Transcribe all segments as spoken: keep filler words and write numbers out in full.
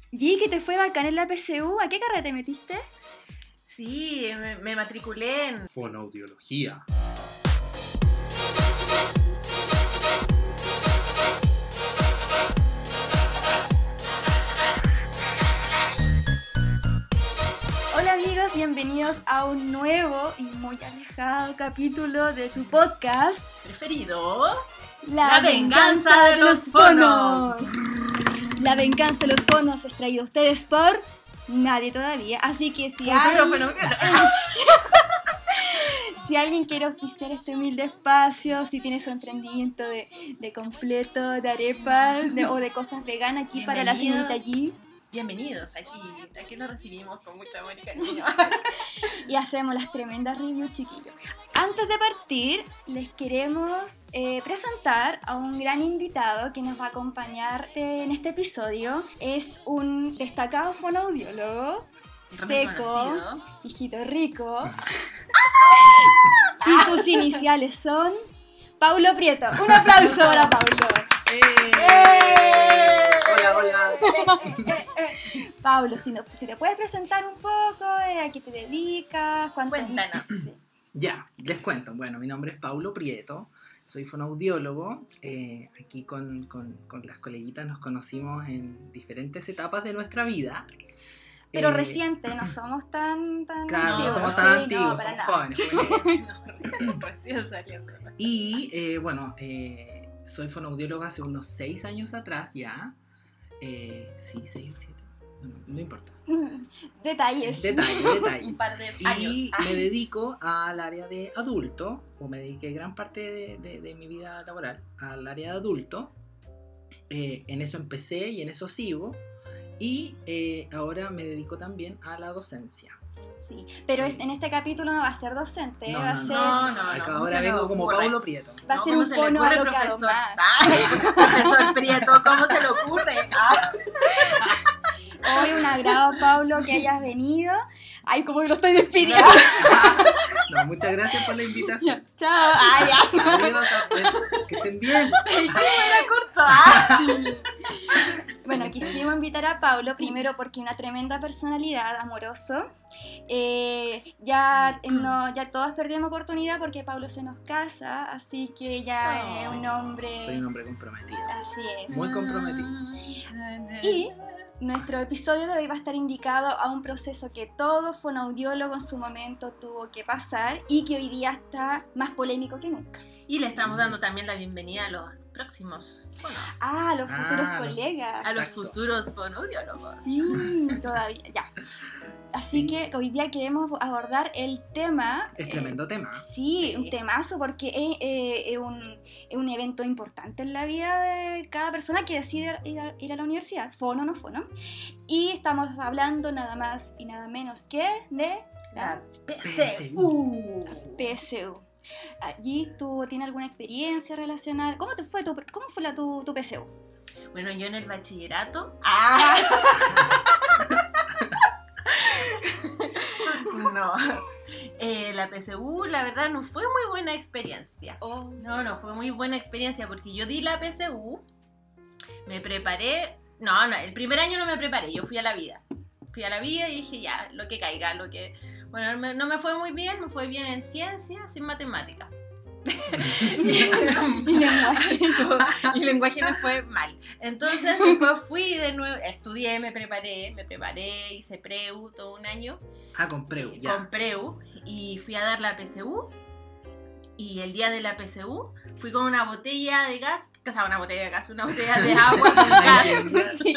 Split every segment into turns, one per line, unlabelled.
Vi que te fue bacán en la P S U. ¿A qué carrera te metiste?
Sí, me, me matriculé en
fonoaudiología.
Hola amigos, bienvenidos a un nuevo y muy alejado capítulo de tu podcast
preferido,
La,
La venganza de los fonos.
La venganza de los fonos es traído a ustedes por nadie todavía, así que si
Futuro
alguien...
fenómeno.
Si alguien quiere auspiciar este humilde espacio, si tiene su emprendimiento de, de completo, de arepa de, o de cosas veganas aquí para la
Bienvenido.
señorita G.
Bienvenidos aquí, aquí lo recibimos con mucho amor y cariño.
Y hacemos las tremendas reviews, chiquillos. Antes de partir, les queremos eh, presentar a un gran invitado que nos va a acompañar en este episodio. Es un destacado fonoaudiólogo, seco,
Reconocido.
hijito rico. Y sus iniciales son Paulo Prieto. Un aplauso para Paulo.
¡Eh!
Hola, hola.
Paulo, si, no, si te puedes presentar un poco, eh, a qué te dedicas, cuántos
Cuéntanos.
años- sí.
Ya, les cuento. Bueno, mi nombre es Paulo Prieto, soy fonoaudiólogo. Eh, aquí con, con, con las coleguitas nos conocimos en diferentes etapas de nuestra vida.
Pero
Eh,
reciente, no somos tan, tan
Claro, no,
No,
somos
sí,
tan
no,
antiguos,
para
somos
nada.
jóvenes. jóvenes.
No, recién, recién saliendo.
Y eh, bueno, eh, soy fonoaudiólogo hace unos seis años atrás ya. Eh, sí, seis o siete. Bueno, no importa.
Detalles.
Detalle,
Un
detalle.
par de años.
Y me dedico al área de adulto, o me dediqué gran parte de, de- de mi vida laboral al área de adulto. Eh, en eso empecé y en eso sigo. Y eh, ahora me dedico también a la docencia.
Sí, pero
Sí.
este- en este capítulo no va a ser docente,
No,
va a
no,
ser...
No, no,
Acá
no. ¿cómo
ahora
se le
vengo como
ocurre?
Paulo Prieto.
Va a
No,
ser
¿cómo
un
se le
fono
ocurre,
alocado
profesor?
más.
Ay, profesor Prieto, ¿cómo se le ocurre? Ah.
Hoy un agrado, Pablo, que hayas venido. Ay, como que lo estoy despidiendo.
No, muchas gracias por la invitación.
Chao. Ay, ya.
Adiós, a- que estén bien.
Era corto, ¿ah?
Bueno, quisimos invitar a Pablo primero porque una tremenda personalidad, amoroso. Eh, ya, eh, no, ya todos perdimos oportunidad porque Pablo se nos casa, así que ya
Oh.
es un hombre...
Soy un hombre comprometido.
Así es.
Muy comprometido.
Y nuestro episodio de hoy va a estar indicado a un proceso que todo fonoaudiólogo en su momento tuvo que pasar y que hoy día está más polémico que nunca.
Y le estamos dando también la bienvenida a los próximos fonos.
Ah, los
Ah,
futuros
los-
colegas.
a los
exacto.
futuros fonaudiólogos.
Sí, todavía, ya. Así
Sí.
que hoy día queremos abordar el tema.
Es
eh,
tremendo tema.
Sí,
Sí.
un temazo porque es, eh, es un, es un evento importante en la vida de cada persona que decide ir a, ir a la universidad, fono o no fono. Y estamos hablando nada más y nada menos que de la
P
C
C U.
P S U. Allí tú tienes alguna experiencia relacionada. ¿Cómo te fue tu, cómo fue la, tu, tu P S U?
Bueno, yo en el bachillerato.
Ah,
No. Eh, la P C U, la verdad, no fue muy buena experiencia.
oh,
No, no fue muy buena experiencia porque yo di la P C U, me preparé. No, no, el primer año no me preparé, yo fui a la vida. Fui a la vida y dije ya, lo que caiga, lo que. Bueno, me- no me fue muy bien, me fue bien en ciencias y en matemáticas.
mi lenguaje.
Y lenguaje me fue mal. Entonces después fui de nuevo, estudié, me preparé, me preparé, hice preu todo un año.
Ah, con Preu, ya.
Con preu y fui a dar la P C U. Y el día de la P C U fui con una botella de gas, o sea, una botella de gas, una botella de agua con gas.
Ay, qué-
Sí.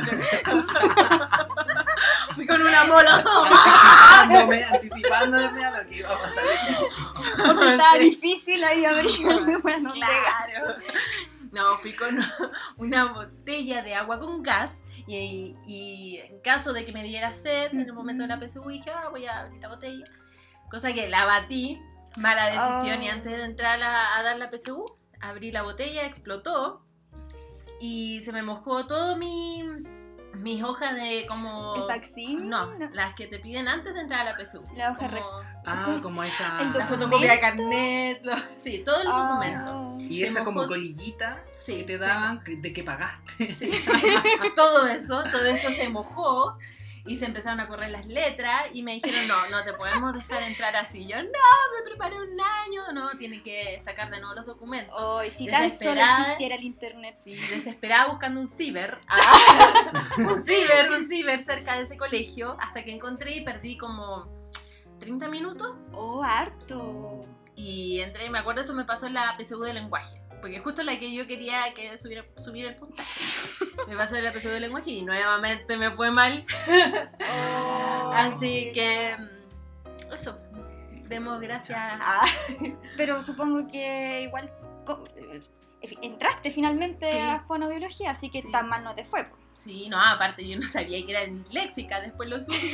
Fui con una molotov.
Anticipándome, anticipándome a lo que iba a pasar.
Porque estaba
Sí.
difícil ahí abrir bueno,
Claro. No, fui con una botella de agua con gas y, y en caso de que me diera sed en el momento de la P C U dije, ah, voy a abrir la botella. Cosa que la batí, mala decisión,
Oh.
y antes de entrar a, a dar la P C U, abrí la botella, explotó y se me mojó todo mi, mis hojas de como...
¿El facsímil?
No, las que te piden antes de entrar a la P S U.
La hoja
como...
Ah, como esa...
El
La
documento.
fotocopia de carnet. lo- Sí, todo el
Ah.
documento.
Y
Se
esa
mojó-
como colillita
Sí,
que te
se
daban que- de que pagaste.
Sí. todo eso, todo eso se mojó y se empezaron a correr las letras y me dijeron, no, no te podemos dejar entrar así. Yo, no, me preparé un año, no, tienen que sacar de nuevo los documentos.
Oh, y si tan solo
Desesperada.
existiera el internet.
Sí, desesperada buscando un ciber, ah, un ciber, un ciber cerca de ese colegio, hasta que encontré y perdí como treinta minutos
Oh, harto.
y entré, me acuerdo eso me pasó en la P S U de lenguaje. Porque justo la que yo quería que subiera, subiera el puntaje. Me pasó en la P S U de lenguaje y nuevamente me fue mal.
Oh.
Así que mm, eso, demos gracias a...
Pero supongo que igual co- eh, entraste finalmente
Sí.
a fonobiología, así que
Sí.
tan mal no te fue. po.
Sí, no, aparte yo no sabía que era disléxica, después lo supe.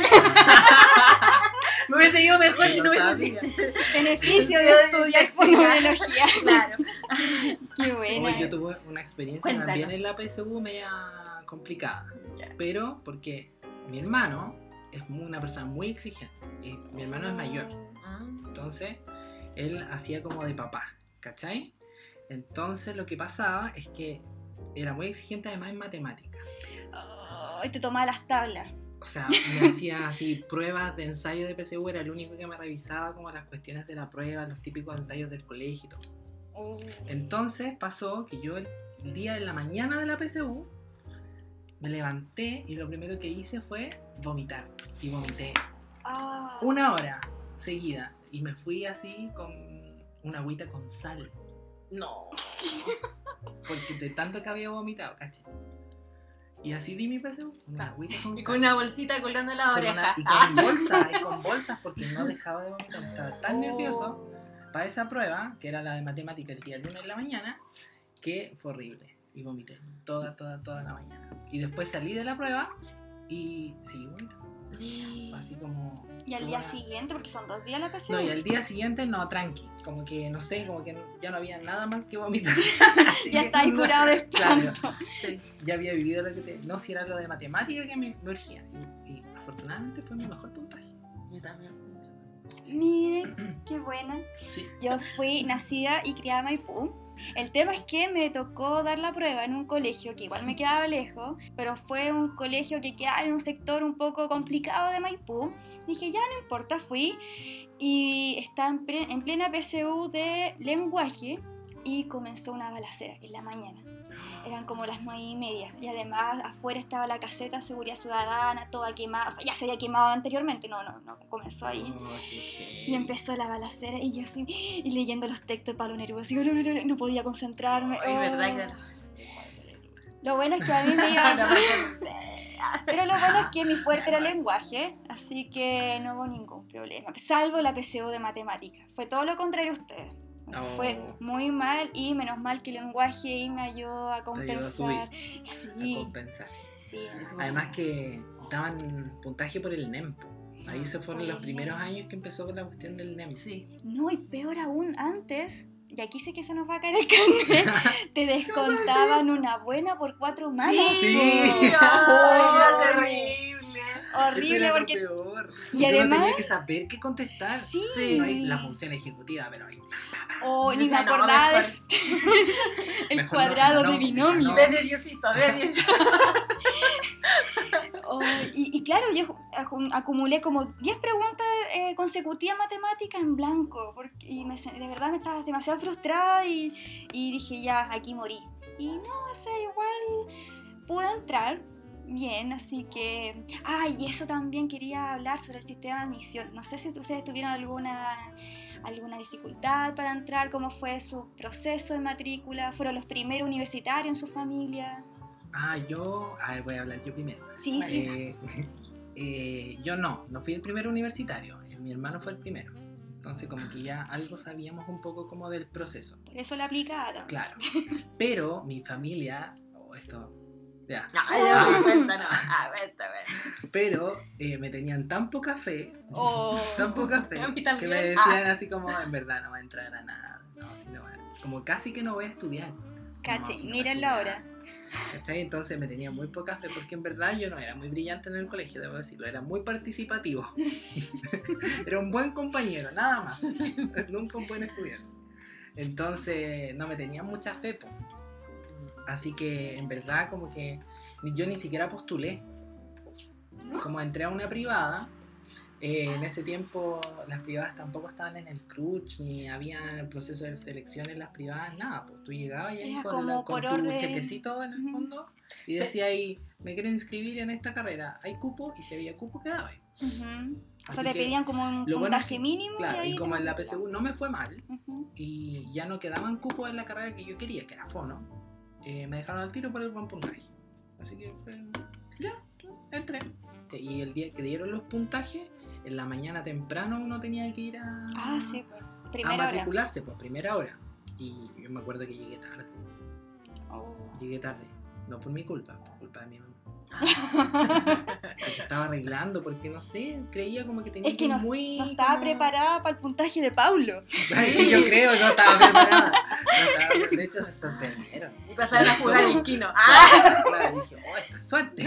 Me hubiese ido mejor si no hubiese sido.
Beneficio de
Sí,
estudiar
sí,
fonobiología.
Claro.
Qué buena.
Oh, yo tuve una experiencia
Cuéntanos.
también en la P S U media complicada.
Ya.
Pero porque mi hermano es muy- una persona muy exigente. Y mi hermano es mayor.
Mm.
Entonces, él hacía como de papá, ¿cachai? Entonces lo que pasaba es que era muy exigente además en matemáticas.
Oh, y te tomaba las tablas.
O sea, me hacía así pruebas de ensayo de P S U, era el único que me revisaba como las cuestiones de la prueba, los típicos ensayos del colegio y todo.
Oh.
Entonces pasó que yo el día de la mañana de la P S U me levanté y lo primero que hice fue vomitar. Y vomité
Ah.
una hora seguida. Y me fui así con una agüita con sal.
No.
Porque de tanto que había vomitado, caché. Y así di mi P S U, con una agüita con
Y
sal.
con una bolsita colgando en la
Con
oreja.
una- y
Ah.
con bolsas, y con bolsas porque no dejaba de vomitar. Estaba tan
Oh.
nervioso para esa prueba, que era la de matemática el día lunes en la mañana, que fue horrible. Y vomité toda, toda, toda la mañana. Y después salí de la prueba y seguí vomitando. Así como...
Y al
toda
día
la-
siguiente, porque son dos días la P S U.
No, y al día siguiente no, tranqui. Como que, no sé, como que ya no había nada más que vomitar. Así
Ya
que-
está ahí curado de
Claro.
espanto.
Sí.
Ya había vivido lo que te... No, si era lo de matemática que me, me urgía. Y, y afortunadamente fue mi mejor puntaje.
Yo también.
Miren, qué buena.
Sí.
Yo fui nacida y criada en Maipú. El tema es que me tocó dar la prueba en un colegio que igual me quedaba lejos, pero fue un colegio que quedaba en un sector un poco complicado de Maipú. Dije, ya no importa, fui y estaba en, pre- en plena P S U de lenguaje y comenzó una balacera en la mañana. Eran como las nueve y media y además afuera estaba la caseta de seguridad ciudadana, toda quemada, o sea, ya se había quemado anteriormente, no, no, no, comenzó ahí.
Oh, qué heavy.
Y empezó la balacera y yo así, y leyendo los textos de Pablo Neruda, así, no, no, no, no podía concentrarme.
Ay,
oh.
verdad que...
Lo bueno es que a mí me iba... Pero lo bueno es que mi fuerte era el lenguaje, así que no hubo ningún problema, salvo la P S U de matemáticas. Fue todo lo contrario a ustedes.
Oh.
Fue muy mal y menos mal que el lenguaje ahí me ayudó a
ayudó a
compensar.
subir, A
Sí,
compensar.
sí.
Además que daban puntaje por el N E M. Ahí se fueron
Por
los
el
primeros
N E M.
años que empezó con la cuestión del N E M.
Sí.
No, y peor aún, antes, y aquí sé que se nos va a caer el carnet, te descontaban una buena por cuatro malas.
Sí.
Ay,
Ay.
era terrible.
Eso
Horrible
era lo
porque...
peor.
y
Yo
además-
no tenía que saber qué contestar.
Sí.
Sí.
No hay la función ejecutiva, pero hay...
Oh,
Yo
ni me
decía, no,
acordaba de
mejor-
el
mejor
cuadrado
no, no,
de binomio.
no.
Ve de Diosito, ve de Diosito.
Oh, y, y claro, yo acu- acumulé como diez preguntas eh, consecutivas matemáticas en blanco, porque y me, de verdad me estaba demasiado frustrada y, y dije, ya, aquí morí. Y no, o sea, igual pude entrar bien, así que... Ah, y eso también quería hablar sobre el sistema de admisión. No sé si ustedes tuvieron alguna... alguna dificultad para entrar, cómo fue su proceso de matrícula, fueron los primeros universitarios en su familia.
Ah, yo... Ah, voy a hablar yo primero.
Sí, sí.
Eh, eh, yo no, no fui el primer universitario. eh, Mi hermano fue el primero. Entonces como que ya algo sabíamos un poco como del proceso.
Por eso la aplicaron.
Claro. Pero mi familia... Oh, esto... Ya.
No, ya me cuenta, no. A ver, a ver.
Pero eh, me tenían tan poca fe,
Oh.
tan poca fe,
A mí
que
también.
me decían así como, en verdad no va a entrar a nada. No, así no va. Como casi que no voy a estudiar.
Caché,
No, si no
mírenlo
va a
ahora.
estudiar. ¿Cachai? Entonces me tenía muy poca fe porque en verdad yo no era muy brillante en el colegio, debo decirlo, era muy participativo. Era un buen compañero, nada más. Nunca un buen estudiante. Entonces no me tenía mucha fe, po. Así que en verdad como que yo ni siquiera postulé. Como entré a una privada, eh, en ese tiempo las privadas tampoco estaban en el crunch, ni había el proceso de selección en las privadas, nada, pues tú llegabas y ahí
Era
con,
como
la- con
por
tu
orden.
chequecito en el
Ujú.
fondo y decía ahí, me quiero inscribir en esta carrera, hay cupo, y si había cupo quedaba ahí.
Ujú. O
Así
sea, te
que,
pedían como un
lo bueno es
puntaje
que,
mínimo.
claro,
y, ahí
y como
te
en la
metías.
P S U no me fue mal
Ujú.
y ya no quedaban cupos en la carrera que yo quería, que era fono, eh, me dejaron al tiro por el buen puntaje. Así que fue, ya, entré. Y el día que dieron los puntajes, en la mañana temprano uno tenía que ir a,
Ah, sí, pues.
a
Primera hora.
matricularse, pues primera hora. Y yo me acuerdo que llegué tarde,
Oh.
llegué tarde, no por mi culpa, por culpa de mi mamá.
Ah.
Que se estaba arreglando porque no sé, creía como que tenía
Es que no,
muy...
no estaba
como-
preparada para el puntaje de Paulo.
Ay, sí, yo creo, no estaba preparada. No estaba- de hecho se sorprendieron.
Y pasaron a jugar el Kino. ¡Ah!
Claro, dije, oh, esta es suerte.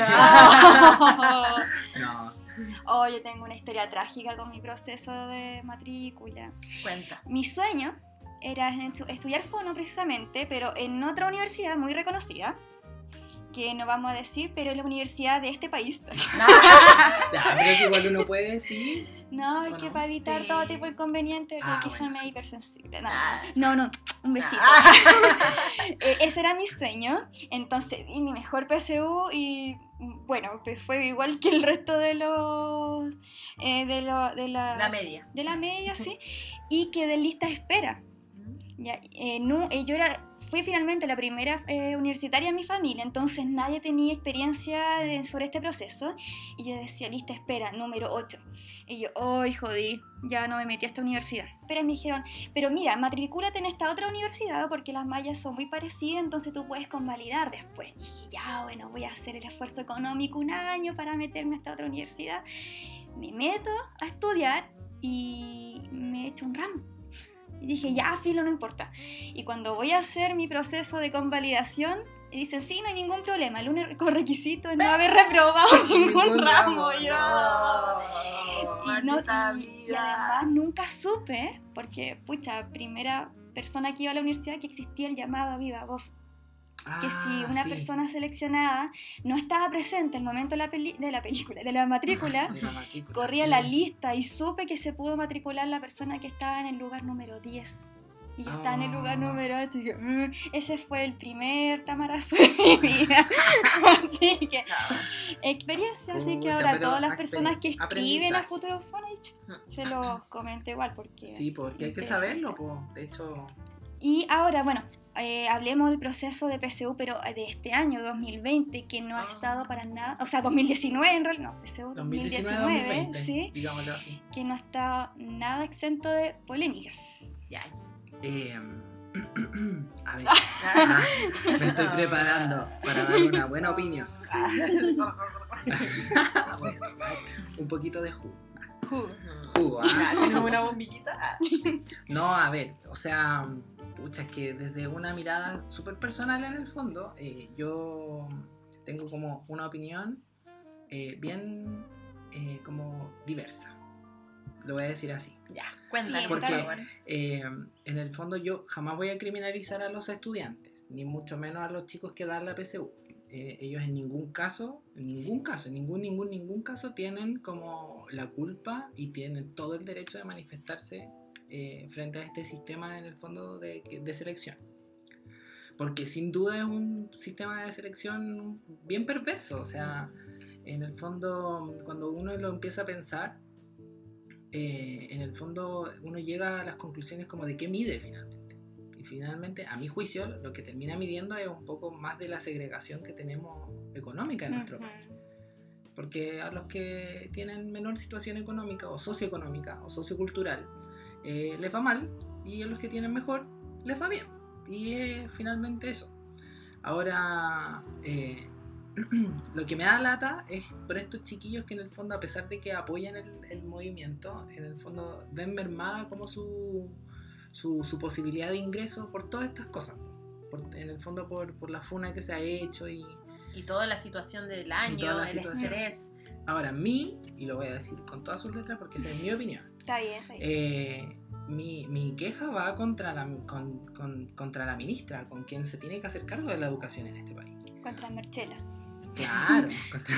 Oh.
No,
Oh, yo tengo una historia trágica con mi proceso de matrícula.
Cuenta.
Mi sueño era estu- estudiar fono precisamente, pero en otra universidad muy reconocida, que no vamos a decir, pero es la universidad de este país.
ya, pero que igual uno puede decir.
No, es
¿O
que
no?
para evitar
Sí.
todo tipo de inconvenientes, porque
Ah,
aquí
bueno,
soy medio
sí.
hipersensible. No,
Ah.
no, no, un besito.
Ah.
Eh, ese era mi sueño. Entonces di mi mejor P S U y bueno, pues fue igual que el resto de los eh, de, lo, de, la,
La media.
de la media, sí, y quedé en lista de espera. Ya, eh, no, eh, yo era, fui finalmente la primera eh, universitaria en mi familia, entonces nadie tenía experiencia de- sobre este proceso y yo decía, lista de espera, número ocho. Y yo, ¡ay, jodí! Ya no me metí a esta universidad. Pero me dijeron, pero mira, matricúlate en esta otra universidad porque las mallas son muy parecidas, entonces tú puedes convalidar después. Y dije, ya, bueno, voy a hacer el esfuerzo económico un año para meterme a esta otra universidad. Me meto a estudiar y me echo un ramo. Y dije, ya, filo, no importa. Y cuando voy a hacer mi proceso de convalidación, dicen, sí, no hay ningún problema. El único requisito es no haber reprobado ningún
Ningún
ramo.
ramo,
Yo.
No.
Y, no,
Maldita
y, y
vida.
además nunca supe, porque, pucha, primera persona que iba a la universidad, que existía el llamado a viva voz. Que si
Ah,
una
sí.
persona seleccionada no estaba presente al momento de la, peli- de la película, de la matrícula,
De la matrícula,
corría
sí.
la lista y supe que se pudo matricular la persona que estaba en el lugar número diez. Y yo estaba en el lugar
Ah.
número ocho y yo, "Mm", ese fue el primer tamarazo de mi vida. Así que,
Chao.
experiencia, así que
Pucha,
ahora
pero
todas las personas que
experiencia,
escriben a
aprendizaje.
Futuro Phonics se los comento igual porque...
Sí, porque hay que
interesante.
saberlo, pues. De hecho,
Y ahora, bueno, eh, hablemos del proceso de P S U, pero de este año, dos mil veinte, que no ha
Ah.
estado para nada, o sea, dos mil diecinueve en realidad, no, P S U
dos mil diecinueve
dos mil
dos mil
diecinueve,
veinte,
sí,
digámoslo así.
que no está nada exento de polémicas.
Ya.
Eh, a ver, ah, me estoy preparando para dar una buena opinión. Voy a tomar un poquito de jugo. Jugo, ah.
¿Tenemos una bombillita? Ah.
No, a ver, o sea, pucha, es que desde una mirada súper personal en el fondo, eh, yo tengo como una opinión eh, bien eh, como diversa. Lo voy a decir así.
Ya, cuéntanos,
Porque-
por favor.
Eh, en el fondo yo jamás voy a criminalizar a los estudiantes, ni mucho menos a los chicos que dan la P S U. Eh, ellos en ningún caso, en ningún caso, en ningún, ningún, ningún caso tienen como la culpa y tienen todo el derecho de manifestarse eh, frente a este sistema en el fondo de, de selección. Porque sin duda es un sistema de selección bien perverso. O sea, en el fondo, cuando uno lo empieza a pensar, eh, en el fondo uno llega a las conclusiones como de qué mide finalmente. Y finalmente, a mi juicio, lo que termina midiendo es un poco más de la segregación que tenemos económica en nuestro
Ujú.
país. Porque a los que tienen menor situación económica o socioeconómica o sociocultural eh, les va mal, y a los que tienen mejor les va bien. Y es finalmente eso. Ahora, eh, lo que me da lata es por estos chiquillos que en el fondo, a pesar de que apoyan el, el movimiento, en el fondo ven mermada como su, su, su posibilidad de ingreso por todas estas cosas. por, en el fondo por, por la funa que se ha hecho y...
Y toda la situación del año,
toda la
el
situación.
estrés.
Ahora, mi, y lo voy a decir con todas sus letras porque esa es mi opinión,
Está bien, está bien.
eh, mi, mi queja va contra la, con, con, contra la ministra, con quien se tiene que hacer cargo de la educación en este país.
Contra Marchela.
Claro, contra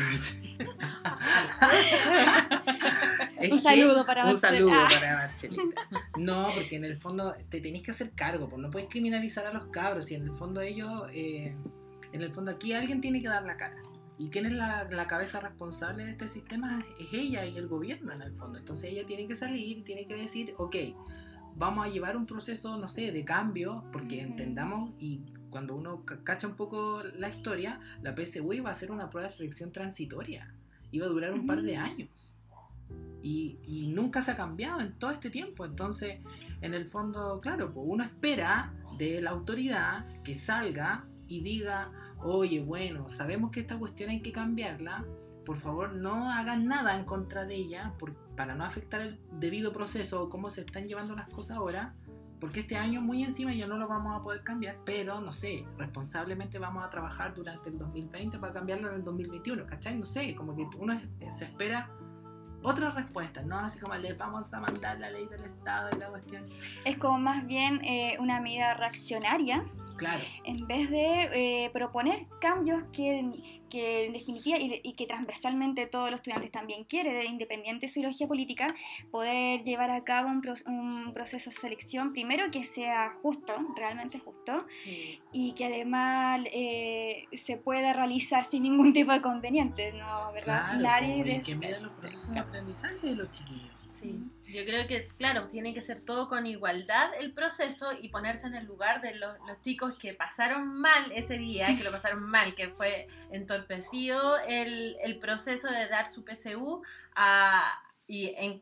Es
Un
que-
saludo para
Un
Marcela.
saludo
Ah.
para Marcelita. No, porque en el fondo te tenés que hacer cargo, pues no puedes criminalizar a los cabros y en el fondo ellos, eh, en el fondo aquí alguien tiene que dar la cara. ¿Y quién es la, la cabeza responsable de este sistema? Es ella y el gobierno en el fondo. Entonces ella tiene que salir y tiene que decir, ok, vamos a llevar un proceso, no sé, de cambio, porque
Ujú.
entendamos y cuando uno ca- cacha un poco la historia, la P S U iba a ser una prueba de selección transitoria. Iba a durar un par de
Ujú.
años. Y, y nunca se ha cambiado en todo este tiempo. Entonces, en el fondo, claro, pues uno espera de la autoridad que salga y diga, oye, bueno, sabemos que esta cuestión hay que cambiarla, por favor no hagan nada en contra de ella por, para no afectar el debido proceso o cómo se están llevando las cosas ahora, porque este año muy encima ya no lo vamos a poder cambiar, pero no sé, responsablemente vamos a trabajar durante el dos mil veinte para cambiarlo en el dos mil veintiuno, ¿cachai? No sé, como que uno es- se espera otras respuestas, ¿no? Así como les vamos a mandar la ley del Estado y la cuestión.
Es como más bien eh, una medida reaccionaria
Claro,
en vez de eh, proponer cambios que, que en definitiva y, y que transversalmente todos los estudiantes también quieren, independiente de su ideología política, poder llevar a cabo un, pro, un proceso de selección, primero que sea justo, realmente justo,
Sí.
y que además eh, se pueda realizar sin ningún tipo de conveniente, ¿no? ¿Verdad?
claro,
Nadie
como, y
de-
que midan los procesos de aprendizaje de los chiquillos.
Sí, yo creo que, claro, tiene que ser todo con igualdad el proceso y ponerse en el lugar de los, los chicos que pasaron mal ese día, que lo pasaron mal, que fue entorpecido el, el proceso de dar su P S U a, y en,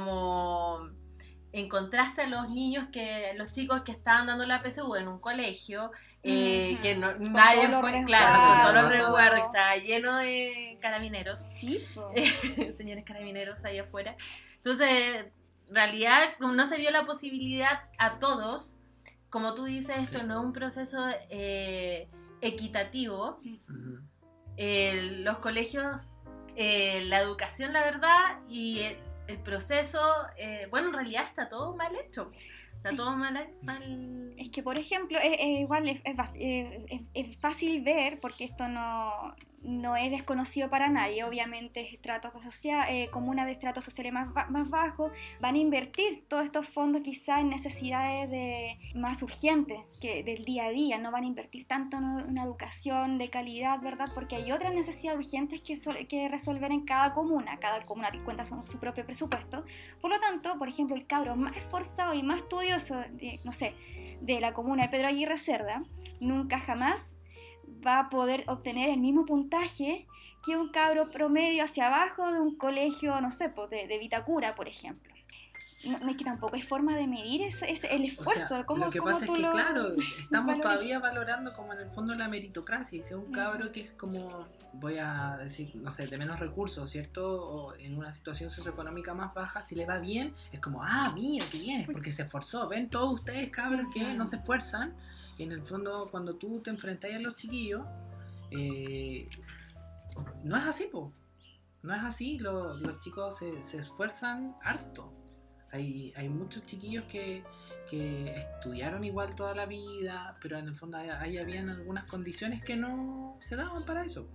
como en contraste a los niños, que los chicos que estaban dando la P S U en un colegio, eh,
Ujú.
que no,
Con
nadie
todos los
fue, claro, con
resguardos.
todos los resguardos, que estaba lleno de carabineros.
Sí, po.
Señores carabineros ahí afuera. Entonces, en realidad no se dio la posibilidad a todos, como tú dices, esto
Sí.
no es un proceso eh, equitativo.
Ujú.
Eh, los colegios, eh, la educación, la verdad, y el, el proceso, eh, bueno, en realidad está todo mal hecho. Está todo mal... mal...
Es que, por ejemplo, es, es igual es, es, bas- eh, es- es fácil ver, porque esto no, no es desconocido para nadie, obviamente es estratos social, eh, comunas de estratos sociales más, ba- más bajos, van a invertir todos estos fondos quizás en necesidades de, más urgentes que del día a día, no van a invertir tanto en una educación de calidad, ¿verdad? Porque hay otras necesidades urgentes que, sol- que resolver en cada comuna, cada comuna cuenta con su propio presupuesto, por lo tanto, por ejemplo, el cabro más esforzado y más estudioso, de, no sé, de la comuna de Pedro Aguirre Cerda, nunca jamás va a poder obtener el mismo puntaje que un cabro promedio hacia abajo de un colegio, no sé, pues de, de Vitacura, por ejemplo. No, no es que tampoco hay forma de medir ese, ese- el
O
esfuerzo.
sea,
¿Cómo,
lo que
cómo
pasa es
tú
que,
lo
claro, estamos
valorizas?
todavía valorando como en el fondo la meritocracia. Y si es un cabro que es como, voy a decir, no sé, de menos recursos, ¿cierto? O en una situación socioeconómica más baja, si le va bien, es como, ah, mira, qué bien, es porque se esforzó. Ven todos ustedes, cabros, que no se esfuerzan. Y en el fondo, cuando tú te enfrentas a los chiquillos, eh, no es así, po. No es así, lo- los chicos se, se esfuerzan harto. Hay, hay muchos chiquillos que, que estudiaron igual toda la vida, pero en el fondo ahí, ahí habían algunas condiciones que no se daban para eso.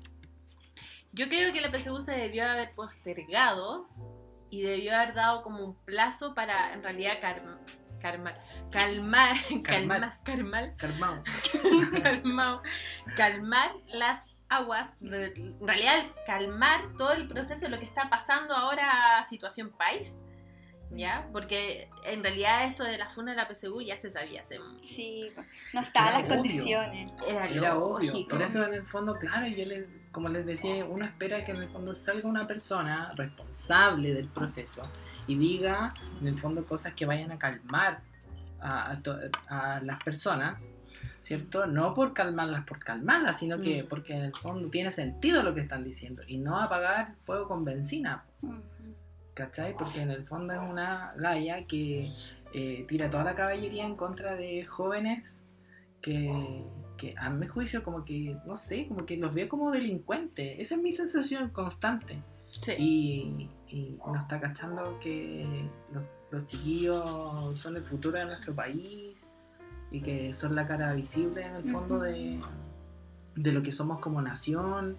Yo creo que la P S U se debió haber postergado y debió haber dado como un plazo para, en realidad, calma, calma, calmar, calmar, calmar,
Calmao.
calmar, calmar las aguas, de- en realidad calmar todo el proceso de lo que está pasando ahora, situación país, ¿ya? Porque en realidad esto de la funa de la P S U ya se sabía hace
Sí, pues, no estaban
Era
las
obvio.
condiciones.
era,
Era obvio.
lógico.
Por eso en el fondo, claro, yo les, como les decía, uno espera que en el fondo salga una persona responsable del proceso y diga en el fondo cosas que vayan a calmar a, a, to- a las personas, ¿cierto? No por calmarlas por calmarlas, sino que
Mm.
porque en el fondo tiene sentido lo que están diciendo y no apagar fuego con benzina,
Ujú.
¿cachai? Porque en el fondo es una galla que eh, tira toda la caballería en contra de jóvenes que, que a mi juicio como que, no sé, como que los ve como delincuentes. Esa es mi sensación constante.
Sí.
Y, y no está cachando que los, los chiquillos son el futuro de nuestro país y que son la cara visible en el fondo de, de lo que somos como nación.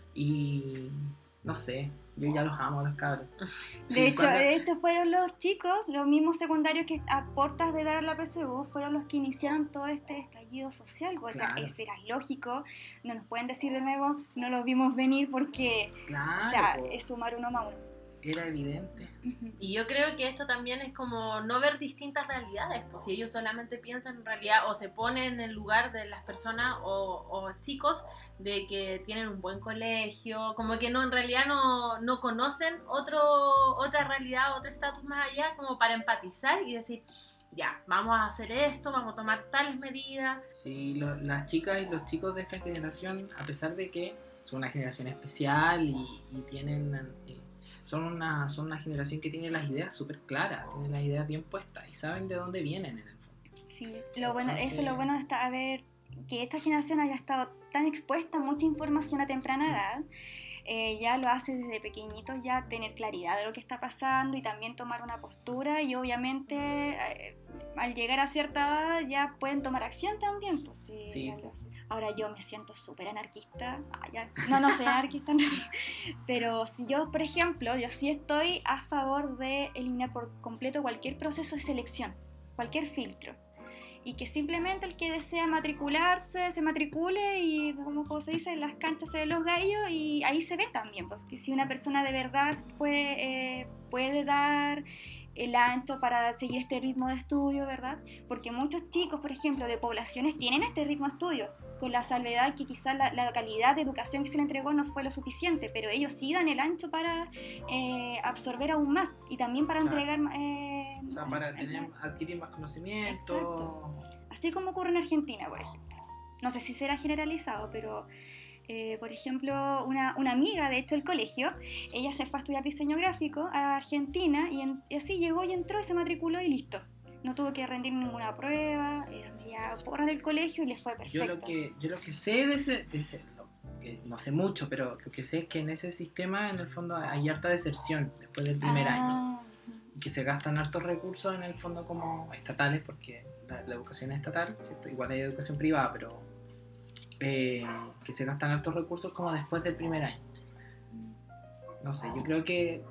Y no sé, yo ya los amo a los cabros.
De
Y
hecho,
cuando-
estos fueron los chicos, los mismos secundarios que a portas de dar la P S U, fueron los que iniciaron todo este estallido social. O sea,
Claro.
ese era lógico, no nos pueden decir de nuevo, no los vimos venir porque,
Claro,
o sea,
po,
es sumar uno más uno.
era evidente.
Ujú.
Y yo creo que esto también es como no ver distintas realidades, pues si ellos solamente piensan en realidad o se ponen en el lugar de las personas o, o chicos de que tienen un buen colegio, como que no en realidad no, no conocen otro, otra realidad, otro estatus más allá, como para empatizar y decir, ya, vamos a hacer esto, vamos a tomar tales medidas.
Sí, lo- las chicas y los chicos de esta generación, a pesar de que son una generación especial y, y tienen... eh, Son una, son una generación que tiene las ideas súper claras, tienen las ideas bien puestas y saben de dónde vienen en el fondo.
Sí, lo bueno,
Entonces-
eso es lo bueno de esta, a ver, que esta generación haya estado tan expuesta a mucha información a temprana edad, eh, ya lo hace desde pequeñitos ya tener claridad de lo que está pasando y también tomar una postura y obviamente eh, al llegar a cierta edad ya pueden tomar acción también. Pues, sí,
Sí.
ya lo- Ahora yo me siento súper anarquista. Ah, ya. No, no soy anarquista, no. Pero si yo, por ejemplo, yo sí estoy a favor de eliminar por completo cualquier proceso de selección, cualquier filtro. Y que simplemente el que desea matricularse, se matricule y, como se dice, en las canchas se ven los gallos y ahí se ve también. Porque si una persona de verdad puede, eh, puede dar el ancho para seguir este ritmo de estudio, ¿verdad? Porque muchos chicos, por ejemplo, de poblaciones tienen este ritmo de estudio, con la salvedad que quizás la, la calidad de educación que se le entregó no fue lo suficiente, pero ellos sí dan el ancho para eh, absorber aún más y también para
Claro.
entregar... Eh,
O sea, para tener, adquirir más conocimiento.
Exacto. Así como ocurre en Argentina, por ejemplo. No sé si será generalizado, pero... Eh, por ejemplo, una, una amiga de hecho del colegio, ella se fue a estudiar diseño gráfico a Argentina y, en, y así llegó y entró y se matriculó y listo. No tuvo que rendir ninguna prueba, era media porra del colegio y le fue perfecto.
Yo lo que, yo lo que sé de ese, de ese lo que no sé mucho, pero lo que sé es que en ese sistema en el fondo hay harta deserción después del primer
Ah,
año. Que se gastan hartos recursos en el fondo como estatales, porque la, la educación es estatal, ¿cierto? Igual hay educación privada, pero eh, que se gastan hartos recursos como después del primer año. No sé, yo creo que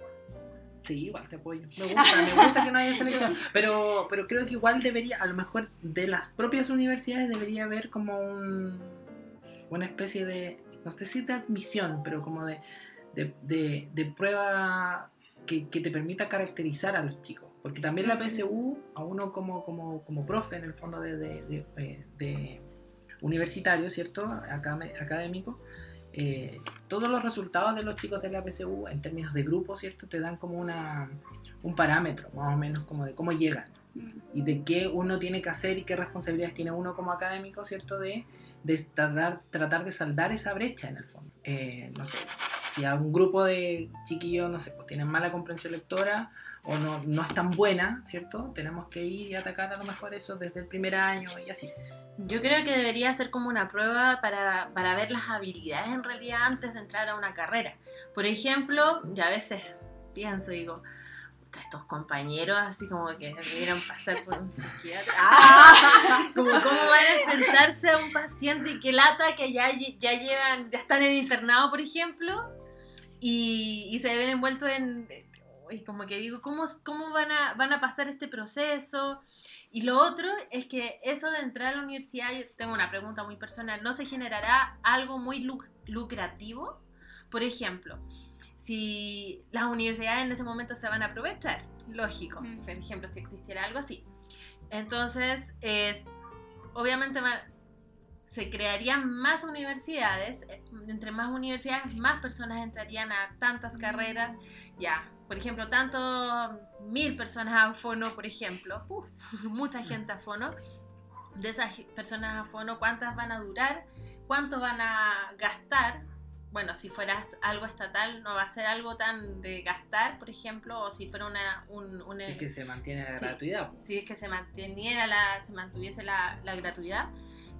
sí, igual te apoyo. Me gusta, me gusta que no haya selección, pero, pero creo que igual debería, a lo mejor de las propias universidades debería haber como un, una especie de, no sé si de admisión, pero como de, de, de, de prueba que, que te permita caracterizar a los chicos. Porque también la P S U, a uno como, como, como profe en el fondo de, de, de, de, de universitario, ¿cierto? Acad- académico, eh, todos los resultados de los chicos de la P S U en términos de grupo, ¿cierto? Te dan como una, un parámetro, más o menos, como de cómo llegan y de qué uno tiene que hacer y qué responsabilidades tiene uno como académico, ¿cierto? De, de tratar, tratar de saldar esa brecha en el fondo. Eh, no sé, si a un grupo de chiquillos, no sé, pues tienen mala comprensión lectora o no, no es tan buena, ¿cierto? Tenemos que ir y atacar a lo mejor eso desde el primer año y así.
Yo creo que debería ser como una prueba para, para ver las habilidades en realidad antes de entrar a una carrera. Por ejemplo, yo a veces pienso, digo, estos compañeros así como que debieron pasar por un psiquiatra. ¡Ah! Como cómo van a enfrentarse a un paciente y que lata que ya, ya llevan, ya están en internado, por ejemplo, y, y se ven envueltos en... Y como que digo, ¿cómo, cómo van, a, van a pasar este proceso? Y lo otro es que eso de entrar a la universidad, yo tengo una pregunta muy personal, ¿no se generará algo muy luc- lucrativo? Por ejemplo, si las universidades en ese momento se van a aprovechar, lógico,
Mm.
por ejemplo, si existiera algo así. Entonces, es, obviamente va- se crearían más universidades, eh, entre más universidades, más personas entrarían a tantas carreras, ya, por ejemplo, tanto mil personas a fono, por ejemplo, uf, mucha gente a fono, de esas personas a fono, ¿cuántas van a durar? ¿Cuánto van a gastar? Bueno, si fuera algo estatal, no va a ser algo tan de gastar, por ejemplo, o si fuera una... Un, una
Si es que se mantiene la
sí.
gratuidad.
Si es que se manteniera la, se mantuviese la, la gratuidad.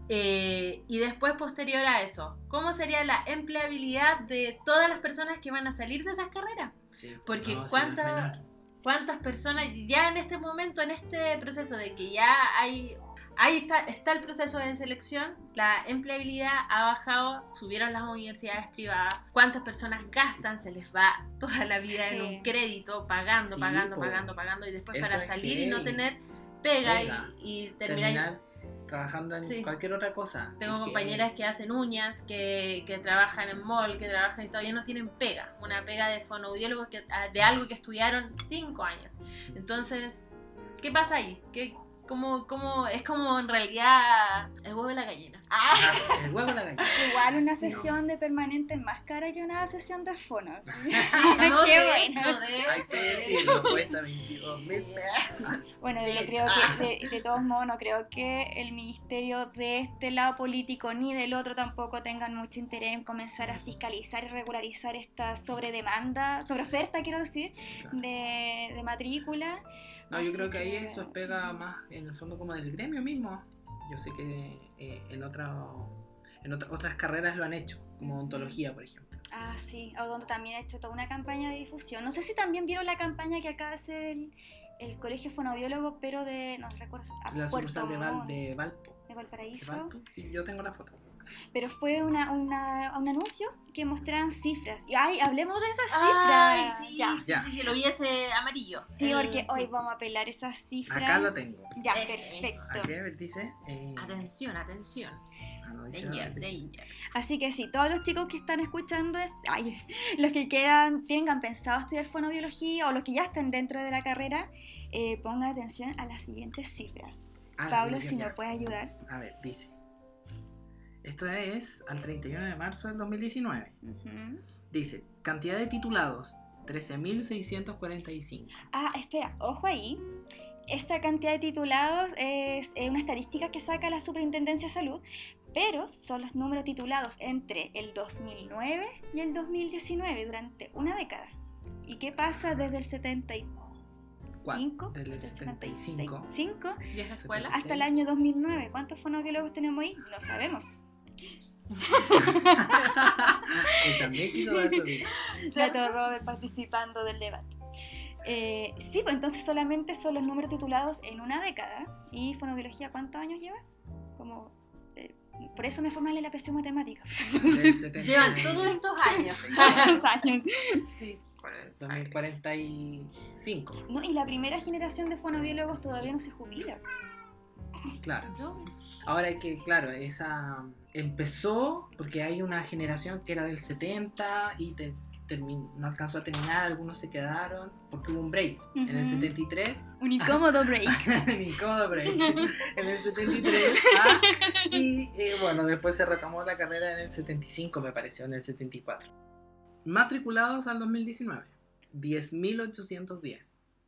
Eh, y después, posterior a eso, ¿cómo sería la empleabilidad de todas las personas que van a salir de esas carreras?
Sí,
Porque
no, sí,
cuántas,
no es menor.
cuántas personas ya en este momento, en este proceso de que ya hay, ahí está, está el proceso de selección, la empleabilidad ha bajado, subieron las universidades privadas, cuántas personas gastan, se les va toda la vida
Sí.
en un crédito, pagando,
Sí,
pagando,
po.
pagando, pagando, y después
Eso
para
es
salir y no
heavy.
tener pega,
Pega.
y, y terminar...
Terminar trabajando en
Sí.
cualquier otra cosa.
Tengo
Higiene.
compañeras que hacen uñas, que, que trabajan en mall, que trabajan y todavía no tienen pega. Una pega de fonoaudiólogos que, de algo que estudiaron cinco años. Entonces, ¿qué pasa ahí? ¿Qué, cómo, cómo, es como en realidad el huevo y la gallina. ¡Ah!
Ajá, el huevo a la gallina.
Igual una
Sí.
sesión de permanente es más cara que una sesión de fonos.
No,
Qué
de
bueno.
hecho, de
Hay
hecho,
que
de
decirlo,
hecho.
cuesta veintidós mil pesos.
Bueno, yo
Sí.
creo que de, de todos modos no creo que el ministerio de este lado político ni del otro tampoco tengan mucho interés en comenzar a fiscalizar y regularizar esta sobredemanda, sobreoferta quiero decir,
Claro.
de, de matrícula.
No, yo
Así
creo que ahí
que-
eso pega más en el fondo como del gremio mismo. Yo sé que eh, en, otro, en otra- otras carreras lo han hecho, como odontología, por ejemplo.
Ah, sí, Odonto también ha hecho toda una campaña de difusión. No sé si también vieron la campaña que acaba de hacer el, el Colegio Fonoaudiólogo, pero de, no recuerdo, a
La
Puerto
sucursal de, Val,
Montt,
de Valpo.
de
¿De
Valparaíso.
Valpo? Sí, yo tengo la foto.
Pero fue una, una, un anuncio que mostraban cifras. Y ay, hablemos de esas
Ay,
cifras.
sí,
Ya.
sí,
Ya.
sí, sí, lo vi ese amarillo.
Sí,
El-
porque
sí.
hoy vamos a apelar esas cifras.
Acá lo tengo.
Ya,
Ese.
perfecto.
Aquí, a ver, dice. Eh,
Atención, atención.
ah, no, dice-
Danger, danger.
Así que sí, todos los chicos que están escuchando, es- ay, los que quedan, tengan pensado estudiar fonoaudiología o los que ya están dentro de la carrera, eh, pongan atención a las siguientes cifras.
Ah,
Pablo,
ya,
si
ya.
me puedes ayudar.
A ver, dice. Esto es al treinta y uno de marzo del dos mil diecinueve.
Ujú.
Dice, cantidad de titulados, trece mil seiscientos cuarenta y cinco.
Ah, espera, ojo ahí. Esta cantidad de titulados es eh, una estadística que saca la Superintendencia de Salud, pero son los números titulados entre el dos mil nueve y el dos mil diecinueve, durante una década. ¿Y qué pasa desde el setenta y cinco?
Desde el setenta y cinco.
cinco
¿Vieja escuela?
setenta y
hasta el año dos mil nueve. ¿Cuántos fonoaudiólogos tenemos ahí? No sabemos.
Él también quiso dar su vida.
Gato Robert participando del debate. Eh, sí, pues entonces solamente son los números titulados en una década. ¿Y fonoaudiología cuántos años lleva? Como, eh, por eso me fue mal en la P C matemática.
Del setenta y
Llevan
nueve.
todos estos años.
¿Cuántos años?
Sí.
dos mil cuarenta y cinco.
No, y la primera generación de fonoaudiólogos todavía no se jubila.
Claro.
Yo-
Ahora es que, claro, esa empezó porque hay una generación que era del setenta y te- termi- no alcanzó a terminar, algunos se quedaron porque hubo un break. En el
Ujú.
setenta y tres,
Un incómodo break.
un incómodo break. En el setenta y tres, ah, y eh, bueno, después se retomó la carrera en el setenta y cinco, me pareció, en el setenta y cuatro. Matriculados al dos mil diecinueve, diez mil ochocientos diez.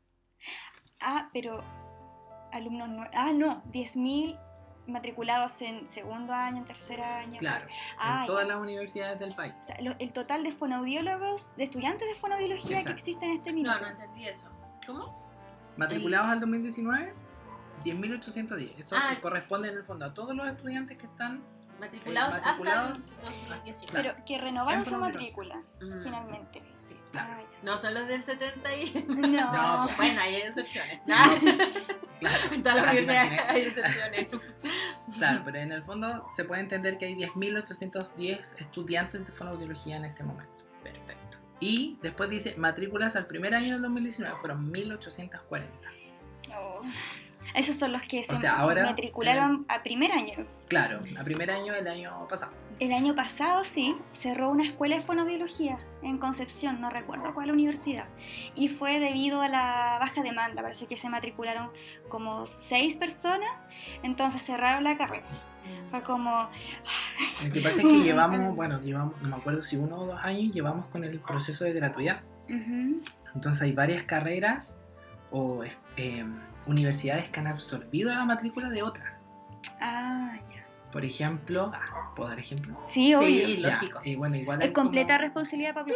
Ah, pero alumnos nuevos. Ah, no, diez mil matriculados en segundo año, en tercer año.
Claro,
Ah,
en todas
ya.
las universidades del país.
O sea, lo- el total de fonoaudiólogos, de estudiantes de fonoaudiología
Exacto.
que existen en este
No,
minuto.
no entendí eso. ¿Cómo?
Matriculados al dos mil diecinueve, diez mil ochocientos diez. Esto
Ah.
corresponde en el fondo a todos los estudiantes que están.
Matriculados,
Eh, matriculados,
hasta el dos mil diecinueve.
claro.
Pero que renovaron
En
su
fonoaudiología.
matrícula,
Mm,
finalmente.
Sí.
Claro.
Ah,
No son los del setenta y...
ya. No.
No, pues.
Bueno, hay excepciones.
Claro,
En todas las
Ah, ¿te
universidades
imaginas?
hay excepciones.
Claro, pero en el fondo se puede entender que hay diez mil ochocientos diez estudiantes de fonoaudiología en este momento.
Perfecto.
Y después dice matrículas al primer año del dos mil diecinueve fueron mil ochocientos cuarenta.
Oh. Esos son los que se
O sea, ahora,
matricularon a primer año.
Claro, a primer año el año pasado.
El año pasado, sí, cerró una escuela de fonoaudiología en Concepción, no recuerdo cuál universidad. Y fue debido a la baja demanda, parece que se matricularon como seis personas, entonces cerraron la carrera. Fue como,
Lo que pasa es que llevamos, bueno, llevamos, no me acuerdo si uno o dos años llevamos con el proceso de gratuidad.
ujú,
Entonces hay varias carreras o eh, universidades que han absorbido la matrícula de otras.
ah, ya.
Por ejemplo, ah, ¿puedo dar ejemplo?
Sí, obvio.
Sí,
Ya,
lógico.
eh, bueno, igual
Es
hay
completa
como-
responsabilidad de Pablo.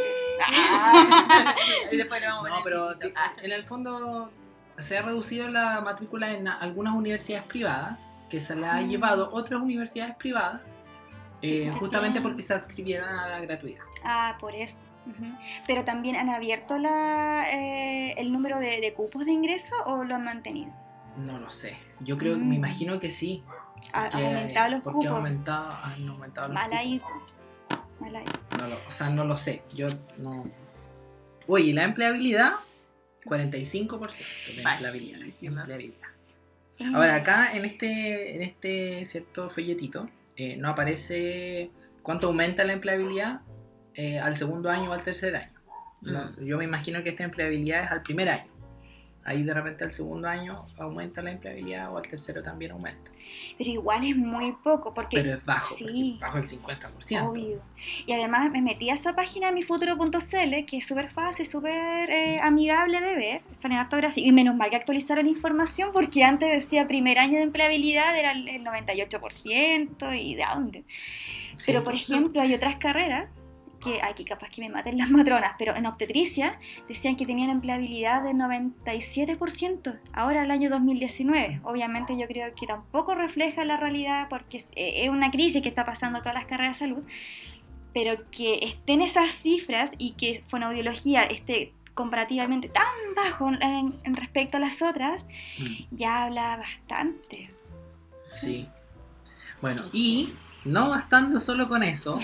Y después le vamos a
No,
poner
pero
pitito.
ti- en el fondo se ha reducido la matrícula en algunas universidades privadas que se la ha
Mm.
llevado otras universidades privadas, eh,
Sí,
justamente
también.
porque se adscribieron a la gratuidad.
Ah, por eso. Ujú. Pero también han abierto la, eh, el número de, de cupos de ingreso o lo han mantenido.
No lo sé. Yo creo,
Mm.
me imagino que sí.
Ha-
que-
¿Han aumentado los
porque
cupos?
ha aumentado, han aumentado los
Mal
cupos.
ahí. Mal ahí.
No lo- o sea, no lo sé. Yo no. Oye, la empleabilidad, cuarenta y cinco por ciento de empleabilidad.
Bajísima.
empleabilidad.
Eh,
Ahora, acá en este, en este cierto folletito, eh, no aparece cuánto aumenta la empleabilidad eh, al segundo año o al tercer año. No,
Mm.
yo me imagino que esta empleabilidad es al primer año. Ahí de repente al segundo año aumenta la empleabilidad o al tercero también aumenta.
Pero igual es muy poco porque...
Pero es bajo,
sí.
porque es bajo el cincuenta por ciento.
Obvio. Y además me metí a esa página mifuturo punto c l que es súper fácil, súper eh, amigable de ver, sale en ortografía. Y menos mal que actualizaron información porque antes decía primer año de empleabilidad era el el noventa y ocho por ciento y de dónde. Pero por ejemplo hay otras carreras que aquí capaz que me maten las matronas, pero en obstetricia decían que tenían empleabilidad del noventa y siete por ciento ahora el año dos mil diecinueve. Obviamente yo creo que tampoco refleja la realidad porque es, eh, es una crisis que está pasando a todas las carreras de salud, pero que estén esas cifras y que fonoaudiología esté comparativamente tan bajo en, en respecto a las otras,
Mm,
ya habla bastante.
sí. Bueno, y no bastando solo con eso,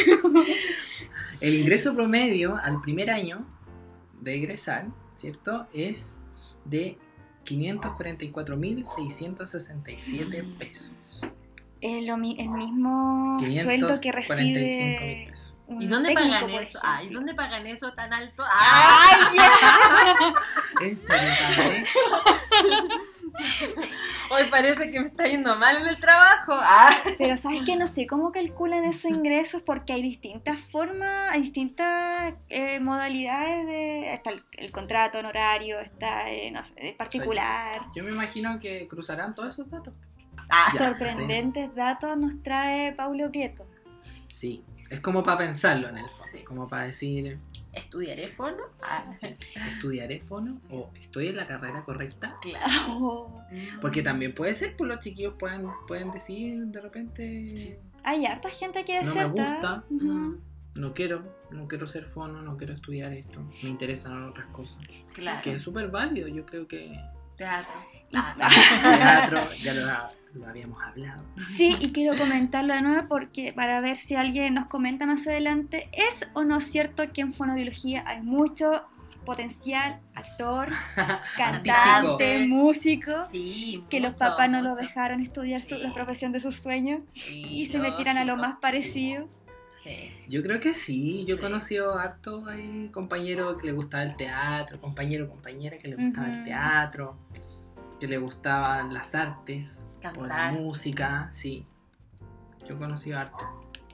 el ingreso promedio al primer año de egresar, ¿cierto? Es de quinientos cuarenta y cuatro mil seiscientos sesenta y siete pesos.
Es lo mi- el mismo sueldo que
quinientos cuarenta y cinco mil
recibe
pesos.
un
¿Y dónde
técnico,
pagan
por
eso? Ah, ¿y
ejemplo.
dónde pagan eso tan alto? ¡Ah!
¡Ay, ya!
¿En serio, padre?
Hoy parece que me está yendo mal en el trabajo. ¡Ah!
Pero ¿sabes qué? No sé cómo calculan esos ingresos porque hay distintas formas, hay distintas eh, modalidades de... Está el, el contrato honorario, está, eh, no sé, el particular.
Yo me imagino que cruzarán todos esos datos.
Ah,
Ya,
Sorprendentes datos nos trae Paulo Prieto.
Sí, es como para pensarlo en el fondo,
Sí.
como para decir,
¿estudiaré fono? Ah,
¿estudiaré fono o estoy en la carrera correcta?
claro.
Oh.
Porque también puede ser, pues los chiquillos pueden, pueden decir de repente,
Hay harta gente que
No me
deserta.
gusta.
Ujú.
no quiero, no quiero ser fono, no quiero estudiar esto, me interesan otras cosas.
Claro.
Que es súper válido, yo creo que
Teatro.
Y-
Ah,
teatro, ya lo, lo habíamos hablado.
Sí, y quiero comentarlo de nuevo porque para ver si alguien nos comenta más adelante, ¿es o no cierto que en fonoaudiología hay mucho potencial actor, cantante,
Artístico.
músico,
sí,
que los
mucho,
papás no lo
mucho.
dejaron estudiar su-
Sí.
la profesión de sus sueños
Sí,
y se metieran a lo
lógico.
más parecido?
Sí.
Yo creo que sí, yo he
Sí.
conocido harto ahí compañero que le gustaba el teatro, compañero compañera que le gustaba
Ujú.
el teatro, que le gustaban las artes, o la
Cantar.
música, sí. Yo he conocido harto.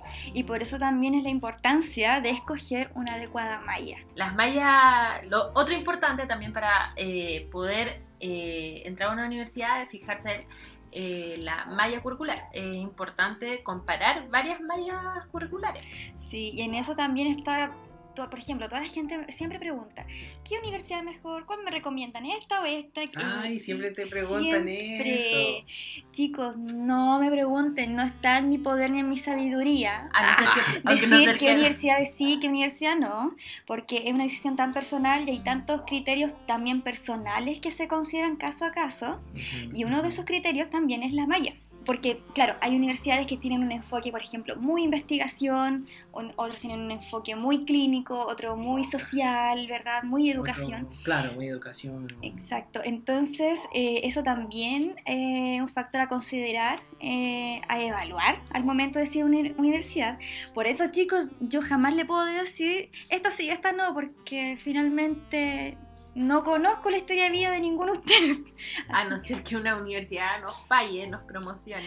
Y por eso también es la importancia de escoger una adecuada malla.
Las mallas, lo otro importante también para eh, poder eh, entrar a una universidad es fijarse eh, la malla curricular. Es importante comparar varias mallas curriculares.
Sí, y en eso también está, to- por ejemplo, toda la gente siempre pregunta, ¿qué universidad es mejor? ¿Cuál me recomiendan? ¿Esta o esta? Y-
Ay, siempre te
y
preguntan
siempre.
eso.
Chicos, no me pregunten, no está en mi poder ni en mi sabiduría
A no ser que, aunque
decir
no ser
qué
que-
universidades sí, qué universidad no, porque es una decisión tan personal y hay tantos criterios también personales que se consideran caso a caso.
Ujú,
Y uno de
ujú.
esos criterios también es la malla. Porque, claro, hay universidades que tienen un enfoque, por ejemplo, muy investigación, o- otros tienen un enfoque muy clínico, otro muy social, ¿verdad? Muy educación.
Otro- claro, muy educación.
Exacto. Entonces, eh, eso también es eh, un factor a considerar, eh, a evaluar al momento de decir una uni- universidad. Por eso, chicos, yo jamás le puedo decir esta sí, esta no, porque finalmente no conozco la historia de vida de ninguno de ustedes.
A no ser que una universidad nos falle, nos promocione.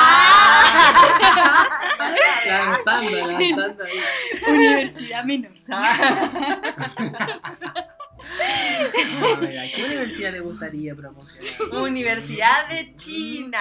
¡Ah!
Lanzando, lanzando ahí.
Universidad menor.
A ver, ¿a qué universidad le gustaría promocionar?
Universidad de China.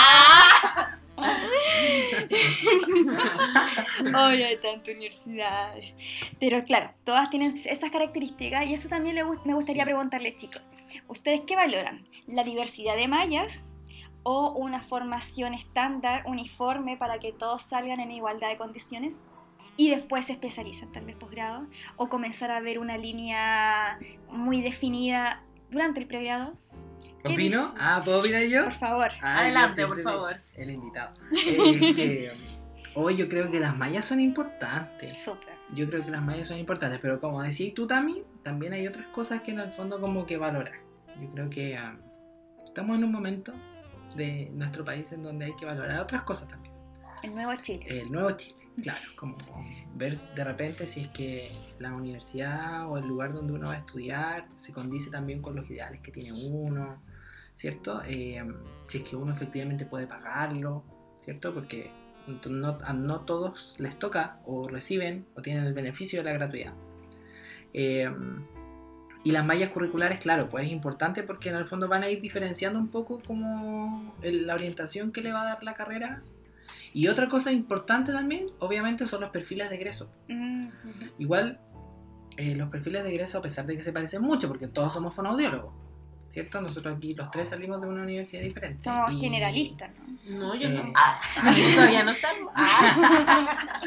Hoy hay tantas universidades. Pero claro, todas tienen esas características y eso también le gust- me gustaría
Sí.
preguntarles, chicos. ¿Ustedes qué valoran? ¿La diversidad de mallas o una formación estándar, uniforme, para que todos salgan en igualdad de condiciones y después se especializan, tal vez posgrado, o comenzar a ver una línea muy definida durante el pregrado.
¿Opino? Ah, ¿puedo opinar yo?
Por favor.
Ah,
adelante, por favor.
El invitado. Eh, que, hoy yo creo que las mallas son importantes.
Súper.
Yo creo que las mallas son importantes, pero como decís tú, Tami, también hay otras cosas que en el fondo como que valorar. Yo creo que um, estamos en un momento de nuestro país en donde hay que valorar otras cosas también.
El nuevo Chile.
El nuevo Chile, claro, como ver de repente si es que la universidad o el lugar donde uno va a estudiar se condice también con los ideales que tiene uno, ¿cierto? Eh, si es que uno efectivamente puede pagarlo, ¿cierto? Porque no, a no todos les toca o reciben o tienen el beneficio de la gratuidad. Eh, y las mallas curriculares, claro, pues es importante porque en el fondo van a ir diferenciando un poco como el, la orientación que le va a dar la carrera. Y otra cosa importante también, obviamente, son los perfiles de egreso.
Mm-hmm.
Igual, eh, los perfiles de egreso, a pesar de que se parecen mucho, porque todos somos fonoaudiólogos, ¿cierto? Nosotros aquí los tres salimos de una universidad diferente.
Somos
y...
generalistas, ¿no?
No, yo
Eh,
no. Ah, todavía no salgo. Ah.